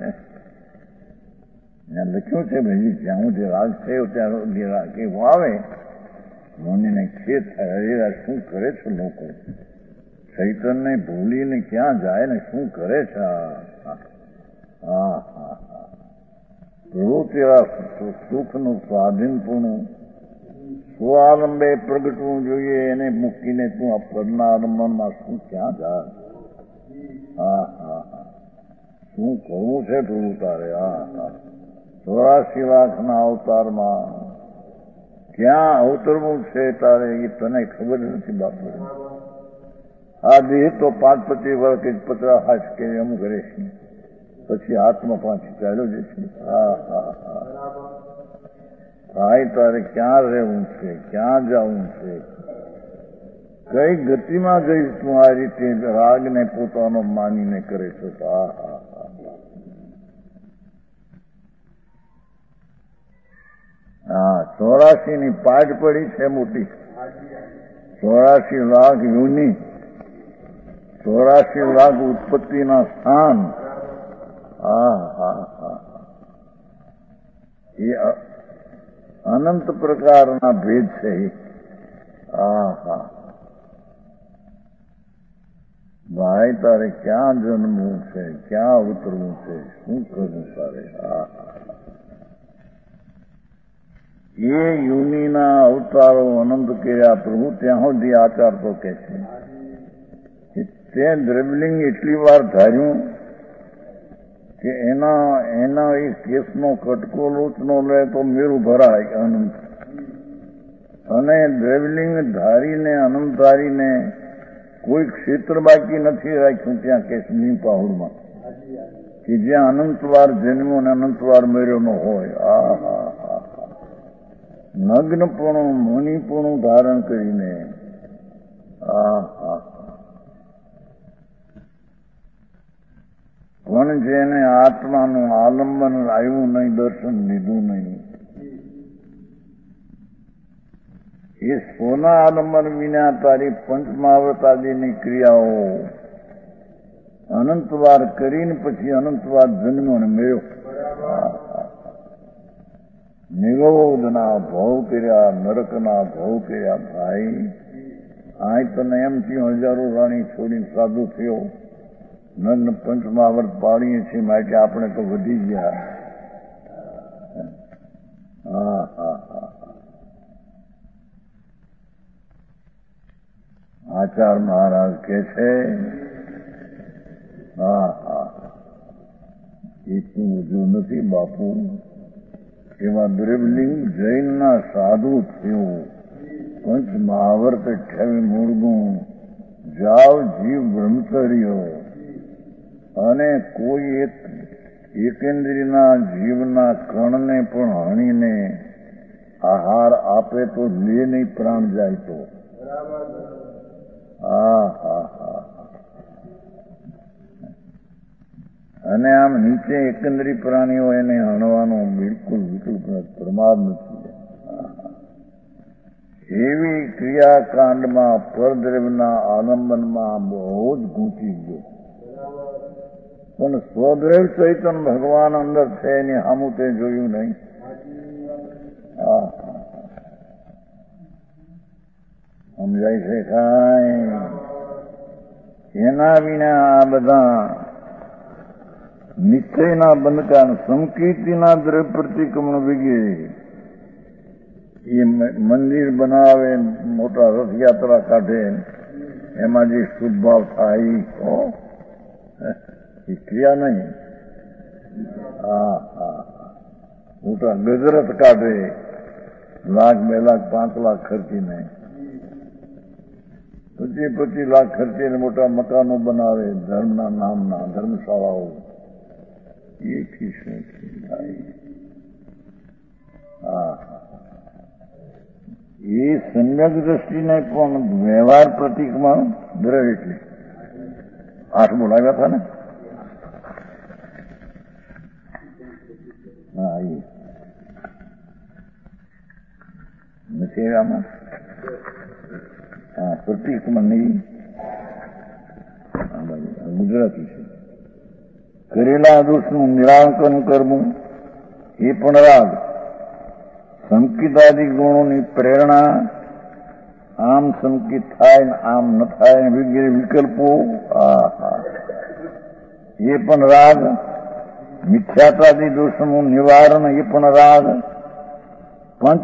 ત્યાં લખ્યું છે ભાઈ જ્યાં હું જે રાગ છે ત્યાં જે રાગ એવું આવે મુનિને ખેદ થાય. અરે આ શું કરે છે લોકો, ચૈતનને ભૂલીને ક્યાં જાય ને શું કરે છે. પ્રભુ તેવા સુખનું સ્વાધીનપણું સ્વાલંબે પ્રગટવું જોઈએ, એને મૂકીને તું આ પદના આલંબનમાં શું ક્યાં જાય. શું કરવું છે પ્રભુ તારે? 84 લાખના અવતારમાં ક્યાં અવતરવું છે તારે એ તને ખબર નથી બાપુ. આ દેહ તો 5-25 વર્ષ કે 50 હાથ કે એમ કરે છે, પછી આત્મા પાછી ચાલ્યો જશે. ભાઈ તારે ક્યાં રહેવું છે, ક્યાં જવું છે, કઈ ગતિમાં જઈશ તું આ રીતે રાગને પોતાનો માનીને કરે છે. હા 84 ની પાટ પડી છે મોટી, 84 લાખ યોની, 84 લાખ ઉત્પત્તિના સ્થાન. એ અનંત પ્રકારના ભેદ છે. ભાઈ તારે ક્યાં જન્મવું છે, ક્યાં ઉતરવું છે, શું કરવું તારે? એ યુનિના અવતારો અનંત કર્યા પ્રભુ, ત્યાં સુધી આચાર તો કે છે તે દ્રવ્યલિંગ એટલી વાર ધાર્યું કે એના એક કેસનો કટકો લોચનો લે તો મેરું ભરાય અનંત. અને દ્રવ્યલિંગ ધારીને અનંત ધારીને કોઈ ક્ષેત્ર બાકી નથી રાખ્યું ત્યાં કેસની પાહુડમાં, કે જ્યાં અનંતવાર જન્મો અને અનંતવાર મેર્યો ન હોય. નગ્નપણું મુનિપણું ધારણ કરીને પણ જેને આત્માનું આલંબન આવ્યું નહીં, દર્શન લીધું નહીં, એ સોના આલંબન વિના તારી પંચમહાવ્રતાદિની ક્રિયાઓ અનંતવાર કરીને પછી અનંતવાર જન્મ અને મેળ્યો. નિરોધના ભવ કર્યા, નરકના ભવ કર્યા. ભાઈ આ તને એમ થયું હજારો રાણી છોડીને સાધુ થયો, નગ્ન પંચમહાવ્રત પાડીએ છીએ માટે આપણે તો વધી ગયા. આચાર મહારાજ કે છે એટલું બધું નથી બાપુ. એવા દ્રવ્યલિંગ જૈનના સાધુ થયું, પંચ મહાવર્ત 28 મૂળગુણ જાવ જીવ બ્રહ્મચર્ય, અને કોઈ એકેન્દ્રીના જીવના કણને પણ હણીને આહાર આપે તો લે નહીં, પ્રાણ જાય તો. અને આમ નીચે એકંદરી પ્રાણીઓ એને હણવાનો બિલકુલ વિકલ્પ પ્રમાદ નથી. એવી ક્રિયાકાંડમાં પરદ્રવ્યના આલંબનમાં બહુ જ ગૂંચી ગયો. પણ સ્વદ્રવ્ય ચૈતન ભગવાન અંદર છે એની સામું તે જોયું નહીં. સમજાય છે કાંઈ? એના વિના આ બધા નિશ્ચયના બંધકાન સંકીર્તિના દ્રવ્ય પ્રતિક્રમણ વગેરે, એ મંદિર બનાવે, મોટા રથયાત્રા કાઢે, એમાં જે શુભ ભાવ થાય એ ક્રિયા નહીં. મોટા ગજરથ કાઢે, 1 લાખ 2 લાખ 5 લાખ ખર્ચીને, 25 લાખ ખર્ચીને મોટા મકાનો બનાવે, ધર્મના નામના ધર્મશાળાઓ. એથી શું થાય? એ સમ્યક દ્રષ્ટિને પણ વ્યવહાર પ્રતિકમાં દ્રવ્ય એટલે 8 બોલાવ્યા હતા ને. એ નથી આમાં પ્રતિકમાં નહીં, ગુજરાતી છે. કરેલા દોષનું નિરાકરણ કરવું એ પણ રાગ. સંકિતાદિ ગુણોની પ્રેરણા, આમ સંકિત થાય ને આમ ન થાય વગેરે વિકલ્પો, એ પણ રાગ. મિથ્યાત્વાદિ દોષનું નિવારણ એ પણ રાગ. પંચ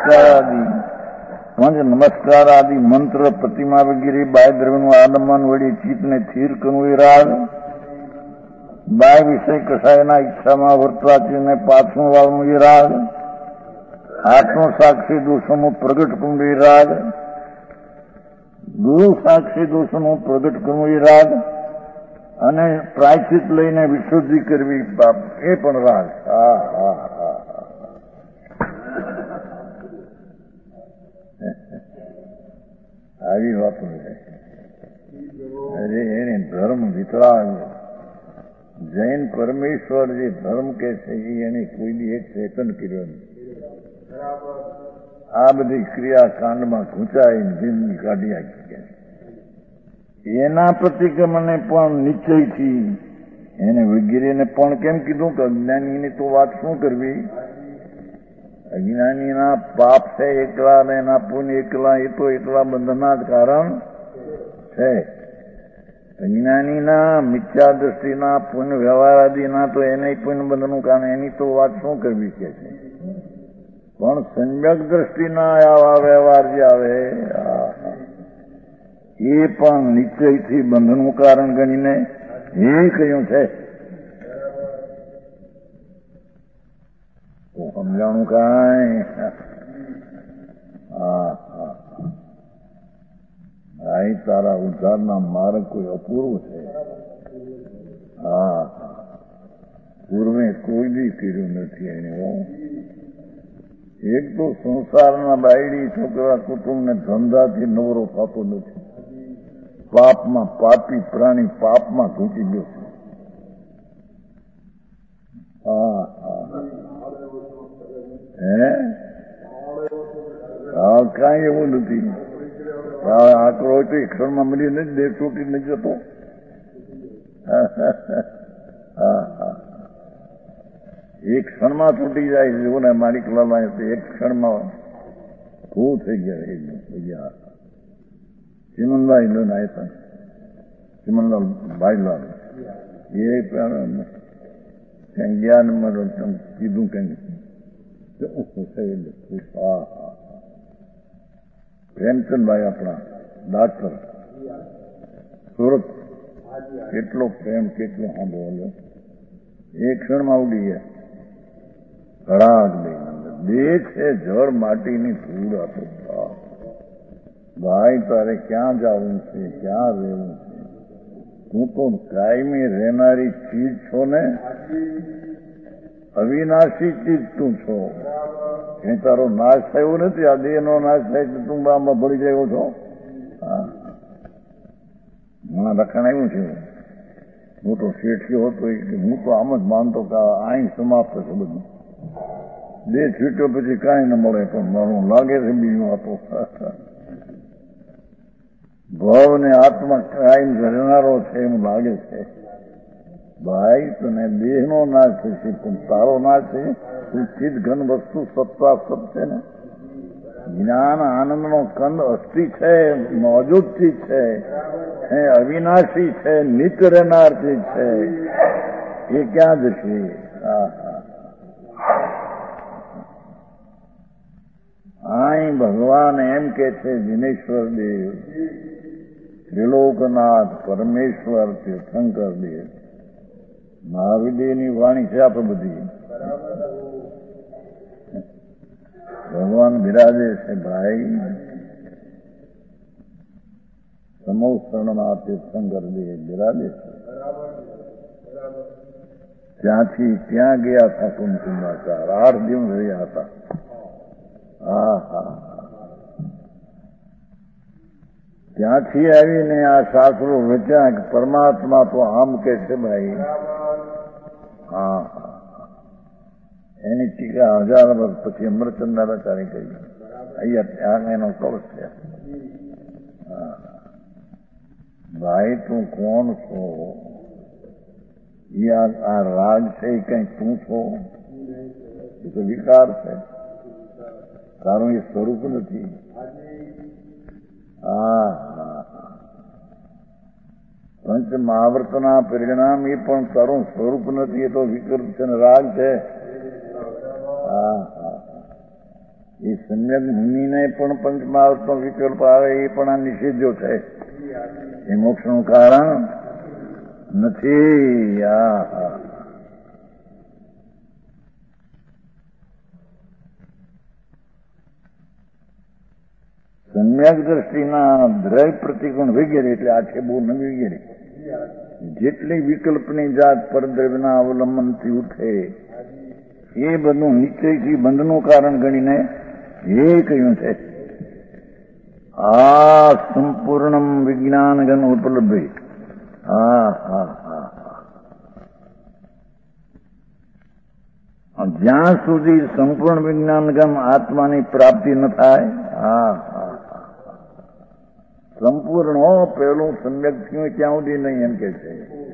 નમસ્કાર આદિ મંત્ર પ્રતિમા વગેરે બાહ્ય દ્રવ્યનું આલંબન વળી ચિત્તને સ્થિર કરવું એ રાગ. બાહ્ય વિષય કસાયના ઈચ્છામાં વર્તવાથી પાછું વાળવું એ રાગ. આત્મસાક્ષી દોષોનું પ્રગટ કરવું એ રાગ. ગુરુ સાક્ષી દોષનું પ્રગટ કરવું એ રાગ, અને પ્રાયશ્ચિત લઈને વિશુદ્ધિ કરવી બાપ એ પણ રાગ. હા હા હા આવી વાતો છે. અરે એને ધર્મ વિતરાગ જૈન પરમેશ્વર જે ધર્મ કે છે એ એની કોઈ દી એક ચેતન કર્યો નથી. આ બધી ક્રિયાકાંડમાં ખૂંચાઈને જિંદગી કાઢી આપી. એના પ્રતિક્રમણે પણ નિશ્ચયથી એને વગેરેને પણ કેમ કીધું કે અજ્ઞાનીની તો વાત શું કરવી? અજ્ઞાનીના પાપ છે એકલા ને એના પુણ્ય એકલા, એ તો એકલા બંધના જ કારણ છે. અજ્ઞાનીના મિથ્યા દ્રષ્ટિના પુણ્ય વ્યવહાર આદિના તો એને પુણ્ય બંધનું કારણ, એની તો વાત શું કરવી કે છે. પણ સમ્યક દ્રષ્ટિના આવા વ્યવહાર જે આવે એ પણ નિશ્ચયથી બંધનનું કારણ ગણીને એ કહ્યું છે. સમજાણું કાંઈ? હા હા આ તારા ઉદ્ધારના માર્ગ કોઈ અપૂર્વ છે. હા પૂર્વે કોઈ બી કર્યું નથી એને. એક તો સંસારના બાયડી છોકરા કુટુંબને ધંધાથી નવરો થતો નથી. પાપમાં પાપી પ્રાણી પાપમાં ઘૂસી ગયો છે. હા હા હા કાંઈ એવું નથી. આકરો હોય તો એક ક્ષણમાં મળી નથી, દેહ તૂટી નથી જતો. હા હા એક ક્ષણમાં તૂટી જાય છે. એવું ને મારી કલામાં એક ક્ષણમાં શું થઈ ગયા. ચિમનભાઈ લો ને આવ્યા, ચિમનલાલ ભાઈલાલ એ કઈ ગયા ને કીધું કઈ. હા હા પ્રેમચંદભાઈ આપણા ડાક્ટર સુરત, કેટલો પ્રેમ કેટલો સાંભળો. એક ક્ષણમાં ઉડી ગયા. ઘડાક દેહ છે જળ માટીની ધૂળ હતો. ભાઈ તારે ક્યાં જવું છે, ક્યાં રહેવું છે? તું તો કાયમી રહેનારી ચીજ છો ને, અવિનાશી ચીજ તું છો. એ તારો નાશ થયો નથી. આ દેહનો નાશ થાય તો તું આમાં ભળી ગયો છો. મને લખાણ આવ્યું છે. મોટો શેઠિયો હતો, હું તો આમ જ માનતો કે અહીં સમાપ્ત છે બધું. દેહ છૂટ્યો પછી કાંઈ ન મળે, પણ મારું લાગે છે બીજું હતો. ભાવ ને આત્મા કાયમ રહેનારો છે એમ લાગે છે. ભાઈ તને દેહનો નાશ થશે પણ તારો નાશ છે. તું ચિદ ઘન વસ્તુ સત્તા સત છે ને, જ્ઞાન આનંદનો કંદ અસ્થિ છે, મોજૂદ ચીજ છે, એ અવિનાશી છે, નિત્ય રહેનાર ચીજ છે. એ ક્યાં જશે? અહીં ભગવાન એમ કે છે, દિનેશ્વર દેવ, ત્રિલોકનાથ, પરમેશ્વર, તીર્થંકર દેવ, મહાવીરની વાણી છે આપણે બધી. ભગવાન બિરાજે છે ભાઈ. સમોસરણમાં તીર્થંકર દેવ બિરાજે છે. ત્યાંથી ત્યાં ગયા હતા કુમકુંડાચાર, 8 દિવસ રહ્યા હતા. હા હા ત્યાંથી આવીને આ શાસ્ત્રો રચ્યા કે પરમાત્મા તો આમ કે છે ભાઈ. હા હા એની ટીકા 1000 વર્ષ પછી અમરચંદ્રાચાર્ય કરી. અહીંયા ત્યાં એનો કવચ છે. ભાઈ તું કોણ છો? આ રાગ છે એ કઈ તું છો? એ તો વિકાર છે. તારું એ સ્વરૂપ નથી. પંચ મહાવ્રતના પરિણામ એ પણ તારું સ્વરૂપ નથી. એ તો વિકૃત છે ને રાગ છે. એ સમ્યક મુનિને પણ પંચ મહાવ્રતનો વિકલ્પ આવે એ પણ આ નિષેધ્યો છે. એ મોક્ષનું કારણ નથી. સમ્યક દ્રષ્ટિના દ્રવ્ય પ્રતિકોણ વગેરે એટલે આ છે બહુ નવી વગેરે જેટલી વિકલ્પની જાત પરદ્રવ્યના અવલંબનથી ઉઠે એ બધું નિશ્ચયથી બંધનું કારણ ગણીને એ કહ્યું છે આ સંપૂર્ણ વિજ્ઞાન ગણ ઉપલબ્ધિ. જ્યાં સુધી સંપૂર્ણ વિજ્ઞાનગમ આત્માની પ્રાપ્તિ ન થાય સંપૂર્ણ પેલું સમ્યક થયું ત્યાં સુધી નહીં એમ કે છે.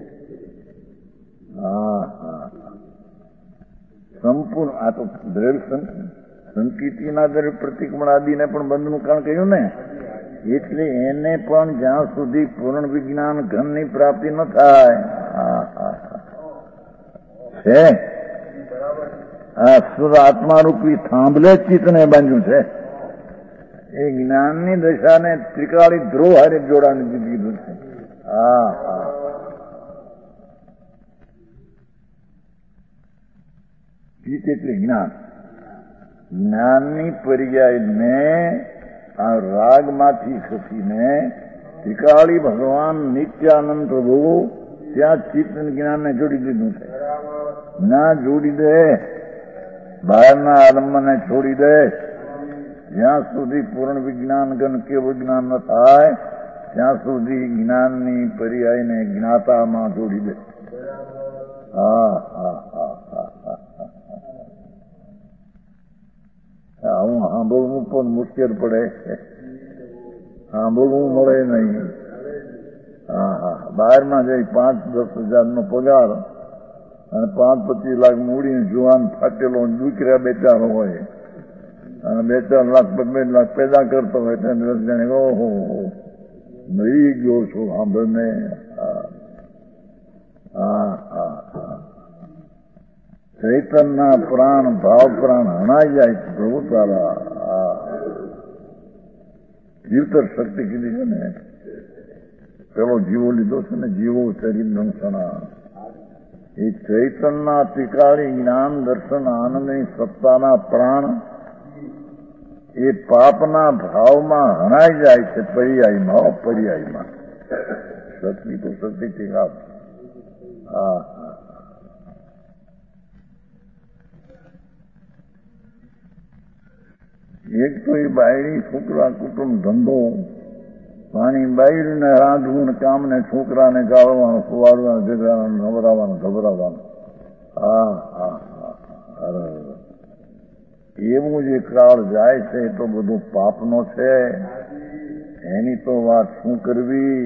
સંપૂર્ણ આ તો દ્રવ્ય સંકિતિના દ્રવ્ય પ્રતિક્રમણ આદિને પણ બંધનું કારણ કહ્યું ને એટલે એને પણ જ્યાં સુધી પૂર્ણ વિજ્ઞાન ઘનની પ્રાપ્તિ ન થાય છે શુદ્ધ આત્મારૂપી થાંભલે ચિત્તને બાંધ્યું છે. એ જ્ઞાનની દશાને ત્રિકાળી ધ્રુવ હારે જોડાને દીધું છે. ચિત્ત એટલે જ્ઞાન. જ્ઞાનની પર્યાયને આ રાગમાંથી ખસીને ત્રિકાળી ભગવાન નિત્યાનંદ પ્રભુ ત્યાં ચિત્ત જ્ઞાનને જોડી દીધું છે. ના જોડી દે બહારના આલંબને છોડી દે જ્યાં સુધી પૂર્ણ વિજ્ઞાન ગણ કેવું જ્ઞાન ન થાય ત્યાં સુધી જ્ઞાનની પર્યાયને જ્ઞાતામાં જોડી દે. આવું સાંભળવું પણ મુશ્કેલ પડે, સાંભળવું મળે નહીં. બહારમાં જઈ 5-10 હજારનો પગાર અને 5-25 લાખ મૂડીને જુવાન ફાટેલો દીકરા 2-4 હોય અને 2-4 લાખ 2 લાખ પેદા કરતો હોય તેને ઓહો મરી ગયો છું સાંભળને. ચૈતનના પ્રાણ ભાવ પ્રાણ હણાઈ જાય પ્રભુ તારા જીવતર શક્તિ કીધી છે ને. પેલો જીવો લીધો છે ને જીવો શરીર દંશના એ ચૈતનના ત્રિકાળી જ્ઞાન દર્શન આનંદની સત્તાના પ્રાણ એ પાપના ભાવમાં હણાઈ જાય છે પર્યાયમાં. પર્યાયમાં શક્તિ તો શક્તિ ટીકા. એક તો એ બાયડી છોકરા કુટુંબ ધંધો પાણી બાયડીને રાંધવું કામને છોકરાને ગાળવાનું સુવાડવાનું જગાડવાનું નવરાવાનું ગભરાવાનું. એવું જે કાળ જાય છે એ તો બધું પાપનો છે. એની તો વાત શું કરવી.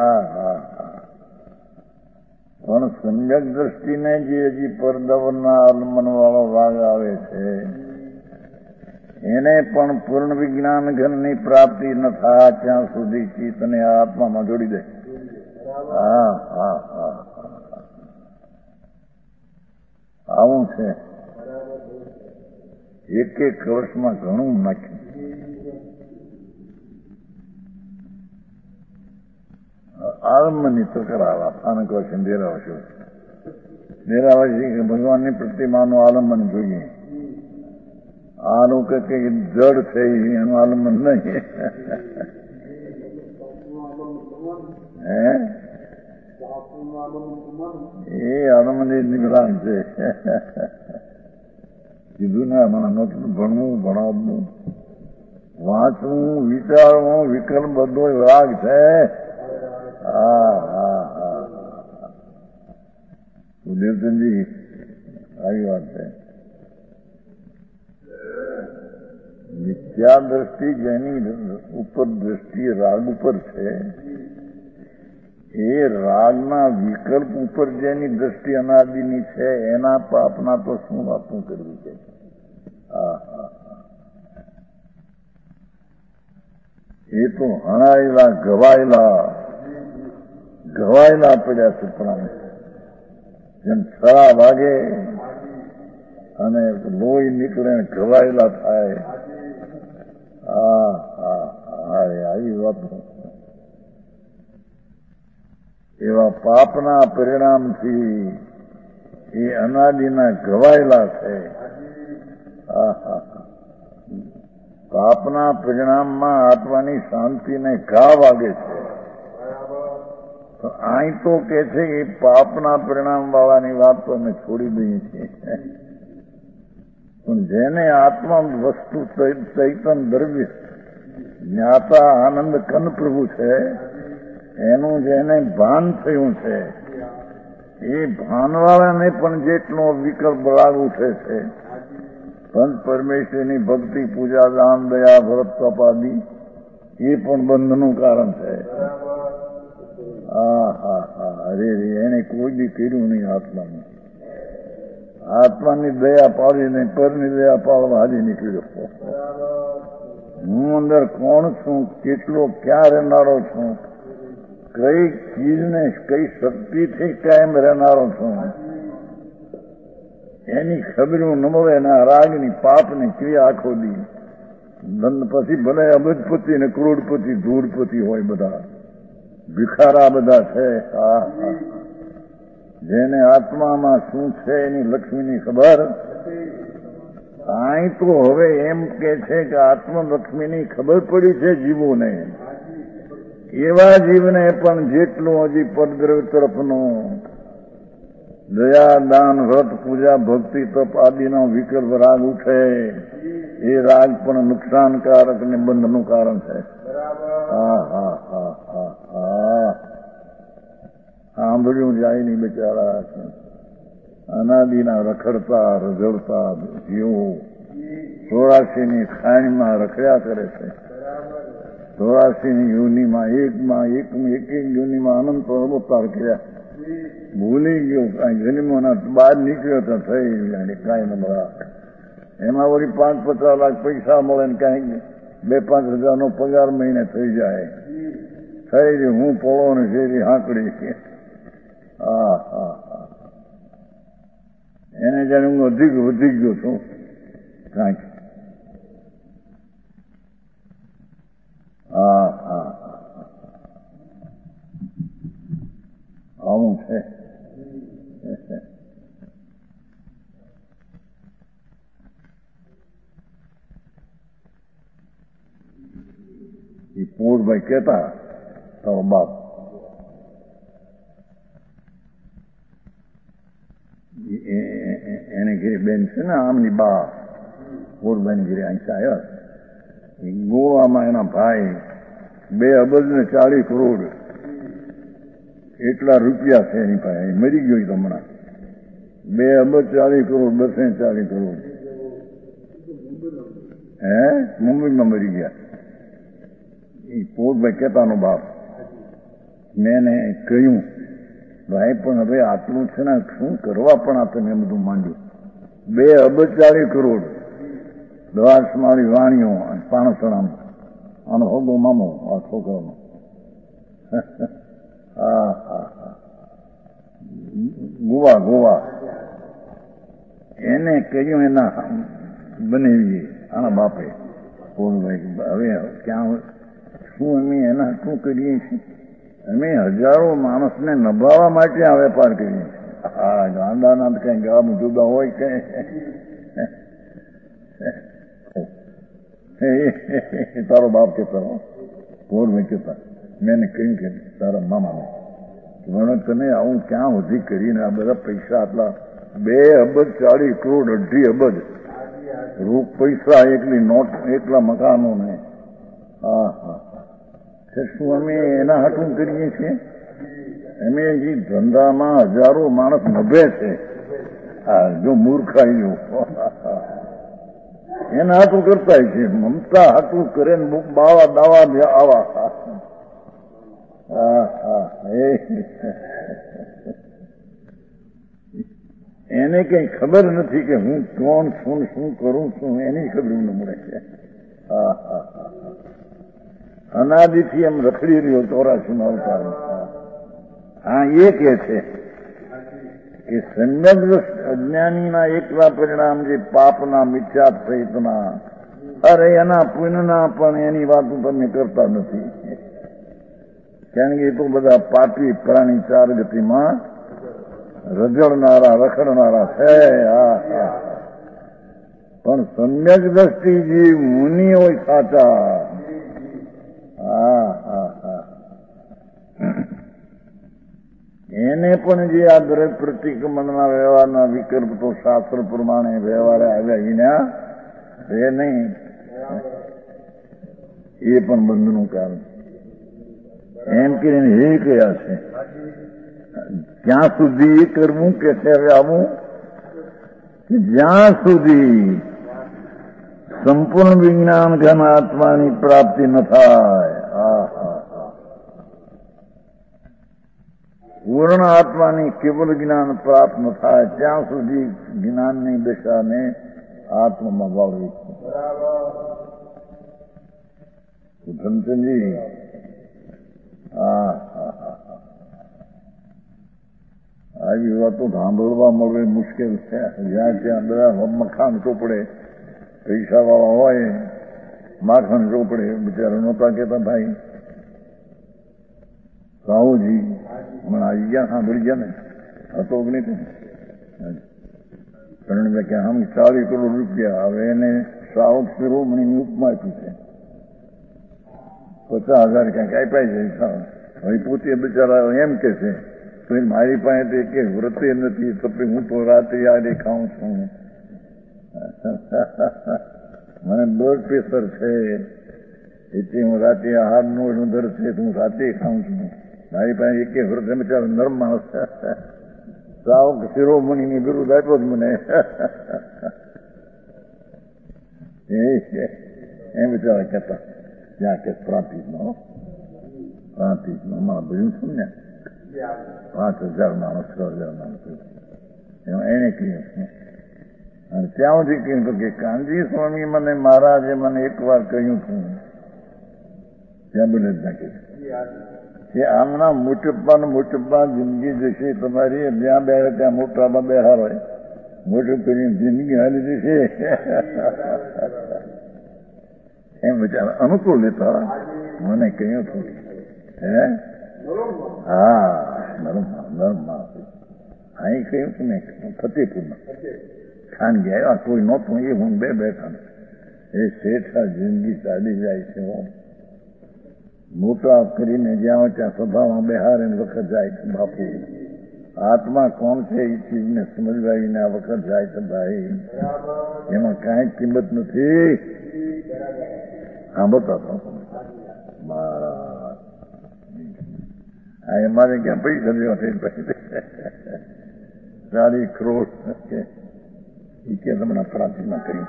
પણ સમ્યક દ્રષ્ટિને જે હજી પરદવના આલમન વાળો રાગ આવે છે એને પણ પૂર્ણ વિજ્ઞાન ઘનની પ્રાપ્તિ ન થાય ત્યાં સુધી ચિત્તને આત્મામાં જોડી દે. આવું છે. એક વર્ષમાં ઘણું નાખ્યું. આલમની તો કરાવા સ્થાનક વર્ષે ડેરાવાસી ભગવાનની પ્રતિમાનું આલંબન જોઈએ. આનું કે જડ છે એનું આલંબન નહીં. એ આલંબન નિભરાણ છે. કીધું ને મને નહોતું ભણવું ભણાવવું વાંચવું વિચારવું વિકલ્પ બધો રાગ છે. દેવચંદજી આવી વાત છે. મિથ્યા દ્રષ્ટિ જેની ઉપર દ્રષ્ટિ રાગ ઉપર છે એ રાગના વિકલ્પ ઉપર જેની દ્રષ્ટિ અનાદિની છે એના પાપના તો શું વાતું કરવી છે. એ તો હણાયેલા ઘવાયેલા પડ્યા છે. પણ જેમ છરા વાગે અને લોહી નીકળે ઘવાયેલા થાય. આવી વાતો એવા પાપના પરિણામથી એ અનાદિના ઘવાયેલા છે. પાપના પરિણામમાં આત્માની શાંતિને ઘા વાગે છે. તો અહીં તો કે છે એ પાપના પરિણામ વાળાની વાત તો અમે છોડી દઈએ છીએ. પણ જેને આત્મા વસ્તુ ચૈતન દ્રવ્ય જ્ઞાતા આનંદ કન પ્રભુ છે, એનું જેને ભાન થયું છે, એ ભાનવાળાને પણ જેટલો વિકલ્પ રાગ ઉઠે છે, સંત પરમેશ્વરની ભક્તિ, પૂજા, દાન, દયા, વ્રત, તપ આદિ, એ પણ બંધનું કારણ છે. અરે એને કોઈ દી કર્યું નહીં આત્માનું. આત્માની દયા પાડીને પરની દયા પાડવા હાજી નીકળ્યો. હું અંદર કોણ છું, કેટલો ક્યાં રહેનારો છું, કઈ ચીજને કઈ શક્તિથી કાયમ રહેનારો છું, એની ખબર ન મળે. એના રાગની પાપની ક્રિયા આખો દી બંધ. પછી ભલે અબજપતિ ને કરોડપતિ ધૂળપતિ હોય, બધા ભિખારા બધા છે. જેને આત્મામાં શું છે એની લક્ષ્મીની ખબર. અહીં તો હવે એમ કે છે કે આત્મલક્ષ્મીની ખબર પડી છે જીવોને. એવા જીવને પણ જેટલું હજી પદદ્રવ્ય તરફનું દયા, દાન, વ્રત, પૂજા, ભક્તિ, તપ આદિનો વિકલ્પ રાગ ઉઠે, એ રાગ પણ નુકસાનકારક ને બંધનું કારણ છે. સાંભળ્યું જાય નહીં બિચારા. અનાદિના રખડતા રઝળતા જીવો 84ની ખાણીમાં રખડ્યા કરે છે. 84ની યોનિમાં એક યોનિમાં અનંત અવતાર કર્યા. ભૂલી ગયો કાંઈ જન્મોના બહાર નીકળ્યો તો થઈ જાય કાંઈ ન મળે. એમાં વળી 5-50 લાખ પૈસા મળે ને કાંઈક 2-5 હજારનો પગાર મહિને થઈ જાય. થઈ જાય હું પોળો ને શેરી હાંકડી. એને જાણે હું વધી ગયો છું કાંઈક. આવું છે. એ પોળભાઈ કહેતા તારો બાપ એને ઘેરે બેન છે ને આમની બા પોળભાઈ ઘેરે અહીં આવ્યા. ગોવામાં એના ભાઈ 2 અબજ ને 40 કરોડ એટલા રૂપિયા છે એની પાસે. મરી ગયો હમણાં. 2 અબજ 40 કરોડ 240 કરોડ મુંબઈમાં મરી ગયા. એ પોળભાઈ કહેતાનો બાપ. મેં કહ્યું ભાઈ પણ હવે આટલું છે ને શું કરવા પણ આપણે બધું માંડ્યું. 2 અબજ 40 કરોડ દવાસ મારી વાણીઓ પાણસણાનો આનો હોગો મામો આ છોકરાનો. ગોવા એને કહ્યું એના બનાવીએ આના બાપે. હવે ક્યાં શું અમે એના શું કરીએ છીએ? અમે હજારો માણસને નભાવવા માટે આ વેપાર કરીએ છીએ. ગાંડાના કઈ ગામ જુદા હોય કે તારો બાપ કહેતા ગોરભાઈ કહેતા. મેં કહ્યું કે તારા મામાને મને તને આવું ક્યાં વધી કરીને આ બધા પૈસા આટલા 2 અબજ 40 કરોડ 2.5 અબજ રૂપ પૈસા, એકલી નોટ, એકલા મકાનો ને. શું અમે એના હાટું કરીએ છીએ? અમે જે ધંધામાં હજારો માણસ નભે છે. જો મૂર્ખાઈઓ એના હાટું કરતા છે. મમતા હાટું કરે ને બાવા દાવા આવા. એને કઈ ખબર નથી કે હું કોણ છું, શું કરું છું, એની ખબર ન મળે છે. અનાદિથી એમ રખડી રહ્યો 84 અવતાર. એ કે છે કે સમગ્ર અજ્ઞાનીના એકલા પરિણામ જે પાપના મિથ્યા સહિતના, અરે એના પુણ્યના પણ એની વાતો તમે કરતા નથી. કારણ કે એ તો બધા પાપી પ્રાણી 4 ગતિમાં રજળનારા રખડનારા છે. પણ સમ્યક દ્રષ્ટિ જે મુનિ હોય સાચા, એને પણ જે આ દરેક પ્રતિક્રમણના વ્યવહારના વિકલ્પ તો શાસ્ત્ર પ્રમાણે વ્યવહારે આવ્યા વિના એ નહીં, એ પણ બંધનું કારણ એમ કરીને એ કયા છે. ક્યાં સુધી એ કરવું કે છે હવે આવું કે જ્યાં સુધી સંપૂર્ણ વિજ્ઞાન ઘન આત્માની પ્રાપ્તિ ન થાય, પૂર્ણ આત્માની કેવલ જ્ઞાન પ્રાપ્ત ન થાય ત્યાં સુધી જ્ઞાનની દશાને આત્મામાં વાળવી. ધનચંદજી આવી વાતો સાંભળવા મળે મુશ્કેલ છે. જ્યાં ત્યાં બધા મખાન ચોપડે, પૈસા વાળા હોય માખણ ચોપડે, બિચારા નહોતા કેતા ભાઈ સાહુજી હમણાં આવી ગયા, સાંભળી ગયા ને હતો કે નહીં. કારણ કે આમ 40 કરોડ રૂપિયા હવે એને સાઉથ શિરોમણીની ઉપમા આપી છે, 50,000 ક્યાંક આપ્યા છે. હવે પોતે બિચારા એમ કે છે તો મારી પાસે કે વ્રતે નથી તો હું તો રાત્રે આડે ખાઉં છું, મને બ્લડ પ્રેશર છે એટલે હું રાતે આહારનો દર છે તો હું રાતે ખાઉં છું. મારી પાસે એક વ્રત બિચારો નરમ માણસ સાવ શિરોમણીની વિરુદ્ધ આપ્યો જ મને એમ બિચારા કહેતા ત્યાં કે પ્રાંતિજમાં મારા ભજન છું ને 5,000 માણસ 6,000 માણસ એમાં એને કહ્યું. અને ત્યાં સુધી કહ્યું કે કાનજી સ્વામી મને મહારાજે મને એક વાર કહ્યું હતું, ત્યાં બોલે જ નાખે કે આમના મોટપ્પા જિંદગી જશે તમારી, જ્યાં બે ત્યાં મોટામાં બેહાર હોય, મોટું કરીને જિંદગી હાલી જશે. એમ બિચારા અનુકૂળ લેતા મને કહ્યું હતું. હે હા નરમ અહીં કહ્યું હતું ને ફતેપુરમાં ખાનગી આવ્યા, કોઈ નહોતું, એ હું બે બેઠા. એ શેઠા જિંદગી ચાલી જાય છે. મોટા કરીને જ્યાં ત્યાં સભામાં બેહારે વખત જાય છે. બાપુ આત્મા કોણ છે એ ચીજને સમજવા વિના વખત જાય છે ભાઈ, એમાં કાંઈ કિંમત નથી. હા બતાવો મારે ક્યાં પૈસા દેવા થઈ 40 કરોડ એ કે તમને પ્રાર્થના કરી.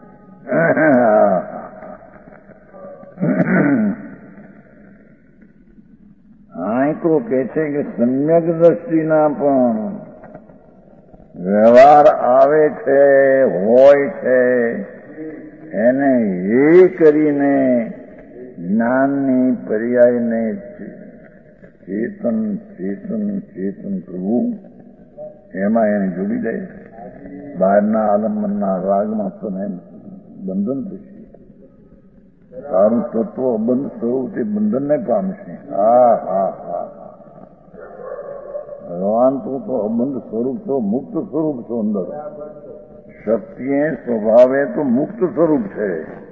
હા તો કે છે કે સમ્યક દ્રષ્ટિના પણ વ્યવહાર આવે છે, હોય છે, એને એ કરીને જ્ઞાનની પર્યાયને ચેતન કરવું, એમાં એને જોડી જાય. બહારના આલંબનના રાગમાં તને બંધન થશે. તારું તત્વ અબંધ સ્વરૂપ તે બંધનને પામશે. ભગવાન તું તો અબંધ સ્વરૂપ છો, મુક્ત સ્વરૂપ છો. અંદર શક્તિએ સ્વભાવે તો મુક્ત સ્વરૂપ છે.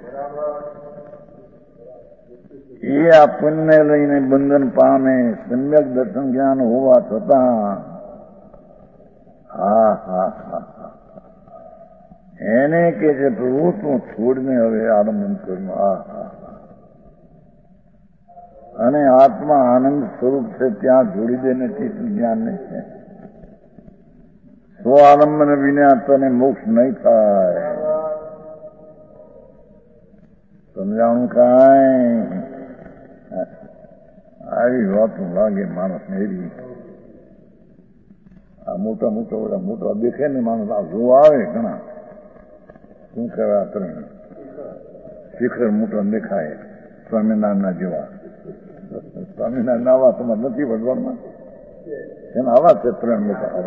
એ આપણને લઈને બંધન પામે. સમ્યક દર્શન જ્ઞાન હોવા છતાં એને કે છે પ્રભુ તું છોડને હવે આનંદ કરું. અને આત્મા આનંદ સ્વરૂપ છે, ત્યાં જોડી દે નથી જ્ઞાનને છે. સ્વ આલંબન વિના તને મોક્ષ નહીં થાય. સમજાણું કાંઈ આવી વાતો લાગે માણસને એવી. આ મોટા દેખે ને માણસ આ જોવા આવે ઘણા. શું કહેવાય આપણે શિખર મોટા દેખાય સ્વામિનારાયણના જેવા. સ્વામિનારાયણ આવા તમારે નથી વડવાડમાં એના આવા છે 3 મોટા.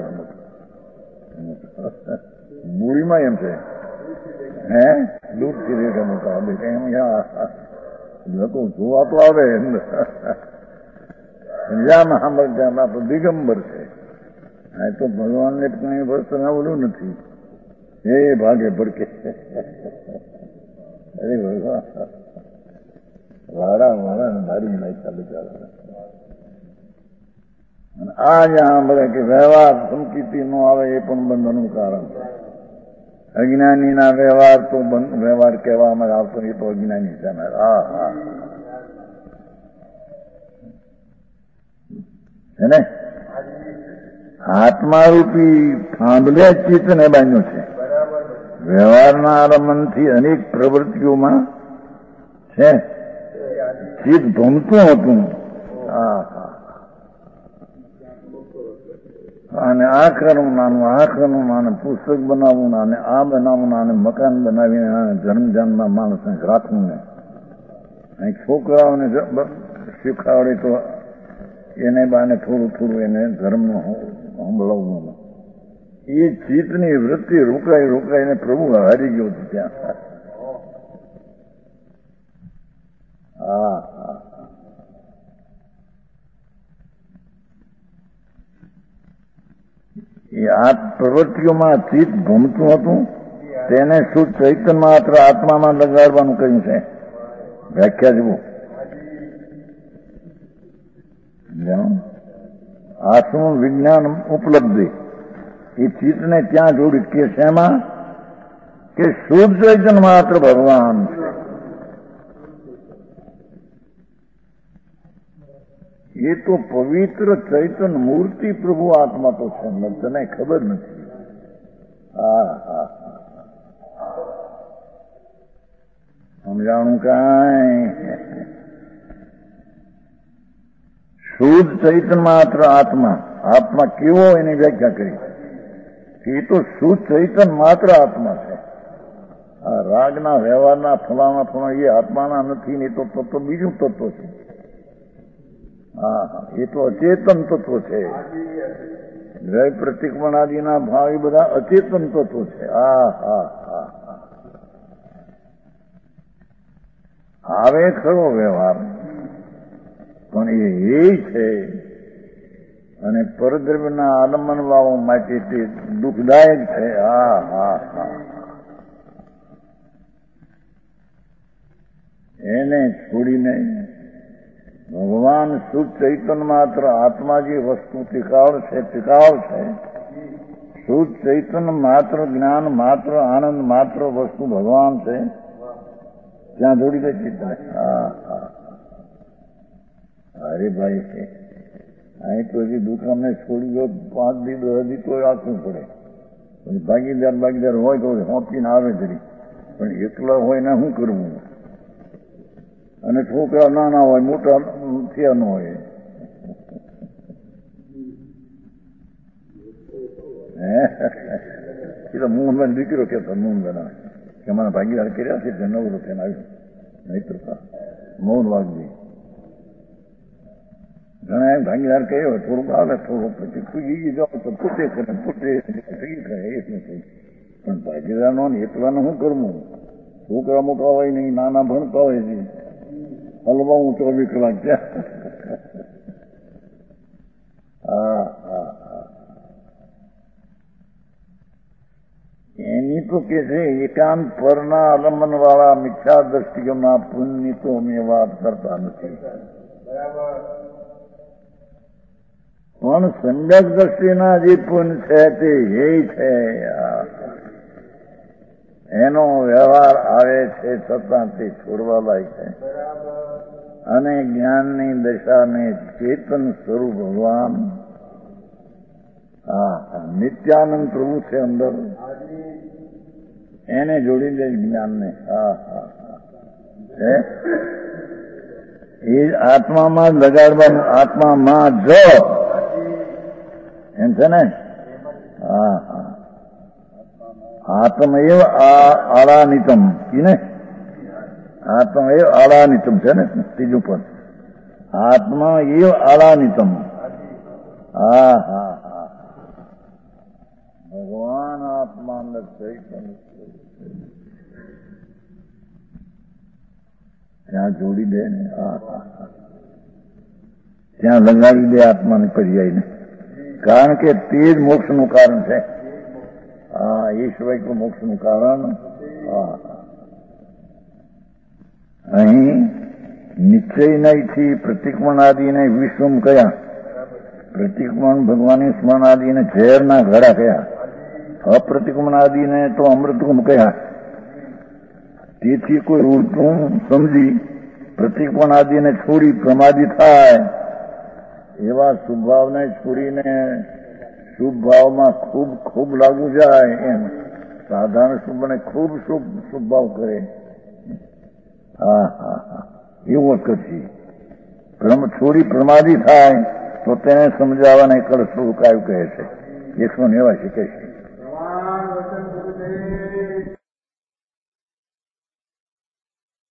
મૂળીમાં એમ છે હે દૂરથી રેખા મોટા દેખાય એમ. લોકો જોવા તો આવે જ્યાં સાંભળ ત્યાં તો દિગંબર છે. આ તો ભગવાનને કઈ વસ્તુ ઓલું નથી. એ ભાગે ભડકે. અરે ભગવાન, વાડા વાળા મારી નાખ્યા બિચારા. આ જ્યાં મળે કે વ્યવહાર સંકિતિ નો આવે એ પણ બંધનનું કારણ છે. અજ્ઞાનીના વ્યવહાર તો વ્યવહાર કહેવામાં આવતો એ તો અજ્ઞાની છે. હા હા છે ને. આત્મારૂપી થાંભલે ચિત્તને બાંધ્યું છે. વ્યવહારના આરંભથી અનેક પ્રવૃત્તિઓમાં છે ચિત્ત ભમતું હતું. હા હા. અને આ કરવું નાનું, આ કરવું નાનું, પુસ્તક બનાવવું નાને, આ બનાવવું નાને, મકાન બનાવીને જન્મ જન્મના માણસને રાખવું ને અહીં છોકરાઓને શીખવાડે તો એને બાને થોડું થોડું એને ધર્મનું સંભળાવવું. એ ચિત્તની વૃત્તિ રોકાઈને પ્રભુ હારી ગયો હતો ત્યાં. હા હા. એ આ પ્રવૃત્તિઓમાં ચિત્ત ભમતું હતું તેને શુદ્ધ ચૈતન્ય માત્ર આત્મામાં લગાડવાનું કહ્યું છે. વ્યાખ્યા જુઓ. આત્મ વિજ્ઞાન ઉપલબ્ધિ એ ચિત્તને ત્યાં જોડી કે શેમાં કે શુદ્ધ ચૈતન્ય માત્ર ભગવાન છે. એ તો પવિત્ર ચૈતન મૂર્તિ પ્રભુ આત્મા તો છે, તને ખબર નથી. હા હા સમજાણું કાંઈ. શુદ્ધ ચૈતન માત્ર આત્મા. આત્મા કેવો એની વ્યાખ્યા કરી કે એ તો શુદ્ધ ચૈતન માત્ર આત્મા છે. આ રાગના વ્યવહારના ફલાણા એ આત્માના નથી ને તો તત્વ બીજું તત્વ છે. હા હા એ તો અચેતન તત્વ છે. જય પ્રતિક્રમણાદિના ભાવ એ બધા અચેતન તત્વો છે. હા હા હા આવે ખરો વ્યવહાર પણ એ છે અને પરદ્રવ્યના આલંબન વાળો માટે તે દુઃખદાયક છે. હા હા હા એને છોડીને ભગવાન શુદ્ધ ચૈતન્ય માત્ર આત્મા જે વસ્તુ ટિકાવ છે. શુદ્ધ ચૈતન્ય માત્ર જ્ઞાન માત્ર આનંદ માત્ર વસ્તુ ભગવાન છે. ત્યાં જોડી દે ચિત્ત. હા હા અરે ભાઈ છે અહીં તો હજી દુકાનને છોડી દો 5 દી 10 દી તો રાખવું પડે. પછી ભાગીદાર હોય તો હોંપીને આવે જરી, પણ એકલા હોય ને શું કરવું. અને છોકરા નાના હોય મોટા થયા ન હોય. એ તો મોહનબેન દીકરો કેતો મોહનબેન કે મને ભાગીદાર કર્યા છે તે નવરો થઈને આવ્યો નહીં તો મૌન વાગજી ઘણા ભાગીદાર કર્યો થોડુંક આવે થોડુંક પછી પૂજી જાઓ તો પોતે કરે પોતે થઈ કરે એ નથી. પણ ભાગીદાર નો એકલાને શું કરવું. છોકરા મોટા હોય નહીં નાના ભણતા હોય છે હલવા હું 24 કલાક ત્યાં. હા હા હા એની તો કે છે એકાંત પરના આલંબન વાળા મિથ્યા દ્રષ્ટિઓના પુણ્યની તો અમે વાત કરતા નથી. પણ સંડક દ્રષ્ટિના જે પુણ્ય છે તે એ છે. એનો વ્યવહાર આવે છે છતાં તે છોડવા લાયક છે. અને જ્ઞાનની દશાને ચેતન સ્વરૂપ ભગવાન નિત્યાનંદ પ્રભુ છે અંદર એને જોડી દે જ્ઞાનને. હા હા એ આત્મામાં જ લગાડવાનું. આત્મામાં જ એમ છે ને. હા હા આત્મૈવ આળાનિતમ ને. આત્મૈવ આળાનિતમ છે ને ત્રીજું પદ. આત્મા એવ આળાનિતમ. હા હા હા ભગવાન આત્મા અંદર ચૈતન્ય ત્યાં જોડી દે ને. હા હા ત્યાં લગાડી દે આત્માને પર્યાયને. કારણ કે તે જ મોક્ષનું કારણ છે. હા, એ સિવાય કોઈ મોક્ષનું કારણ. હા, અહીં નિશ્ચયનયથી પ્રતિક્રમણાદિને વિશ્વમ કયા, પ્રતિક્રમણ ભગવાનની સ્મરણાદિને ઝેરના ઘડા કયા, અપ્રતિક્રમણાદિને તો અમૃતમ કયા. તેથી કોઈ ઉલટું સમજી પ્રતિક્રમણાદિને છોડી પ્રમાદી થાય એવા શુભ ભાવને છોડીને શુભ ભાવમાં ખૂબ ખૂબ લાગુ જાય એમ સાધારણ શુભને ખૂબ શુભ ભાવ કરે. હા હા હા, એવો જ કરશે. છોડી પ્રમાદી થાય તો તેને સમજાવવાને કળ સ્વરૂપ આવ્યું કહે છે. 189 કહે છે.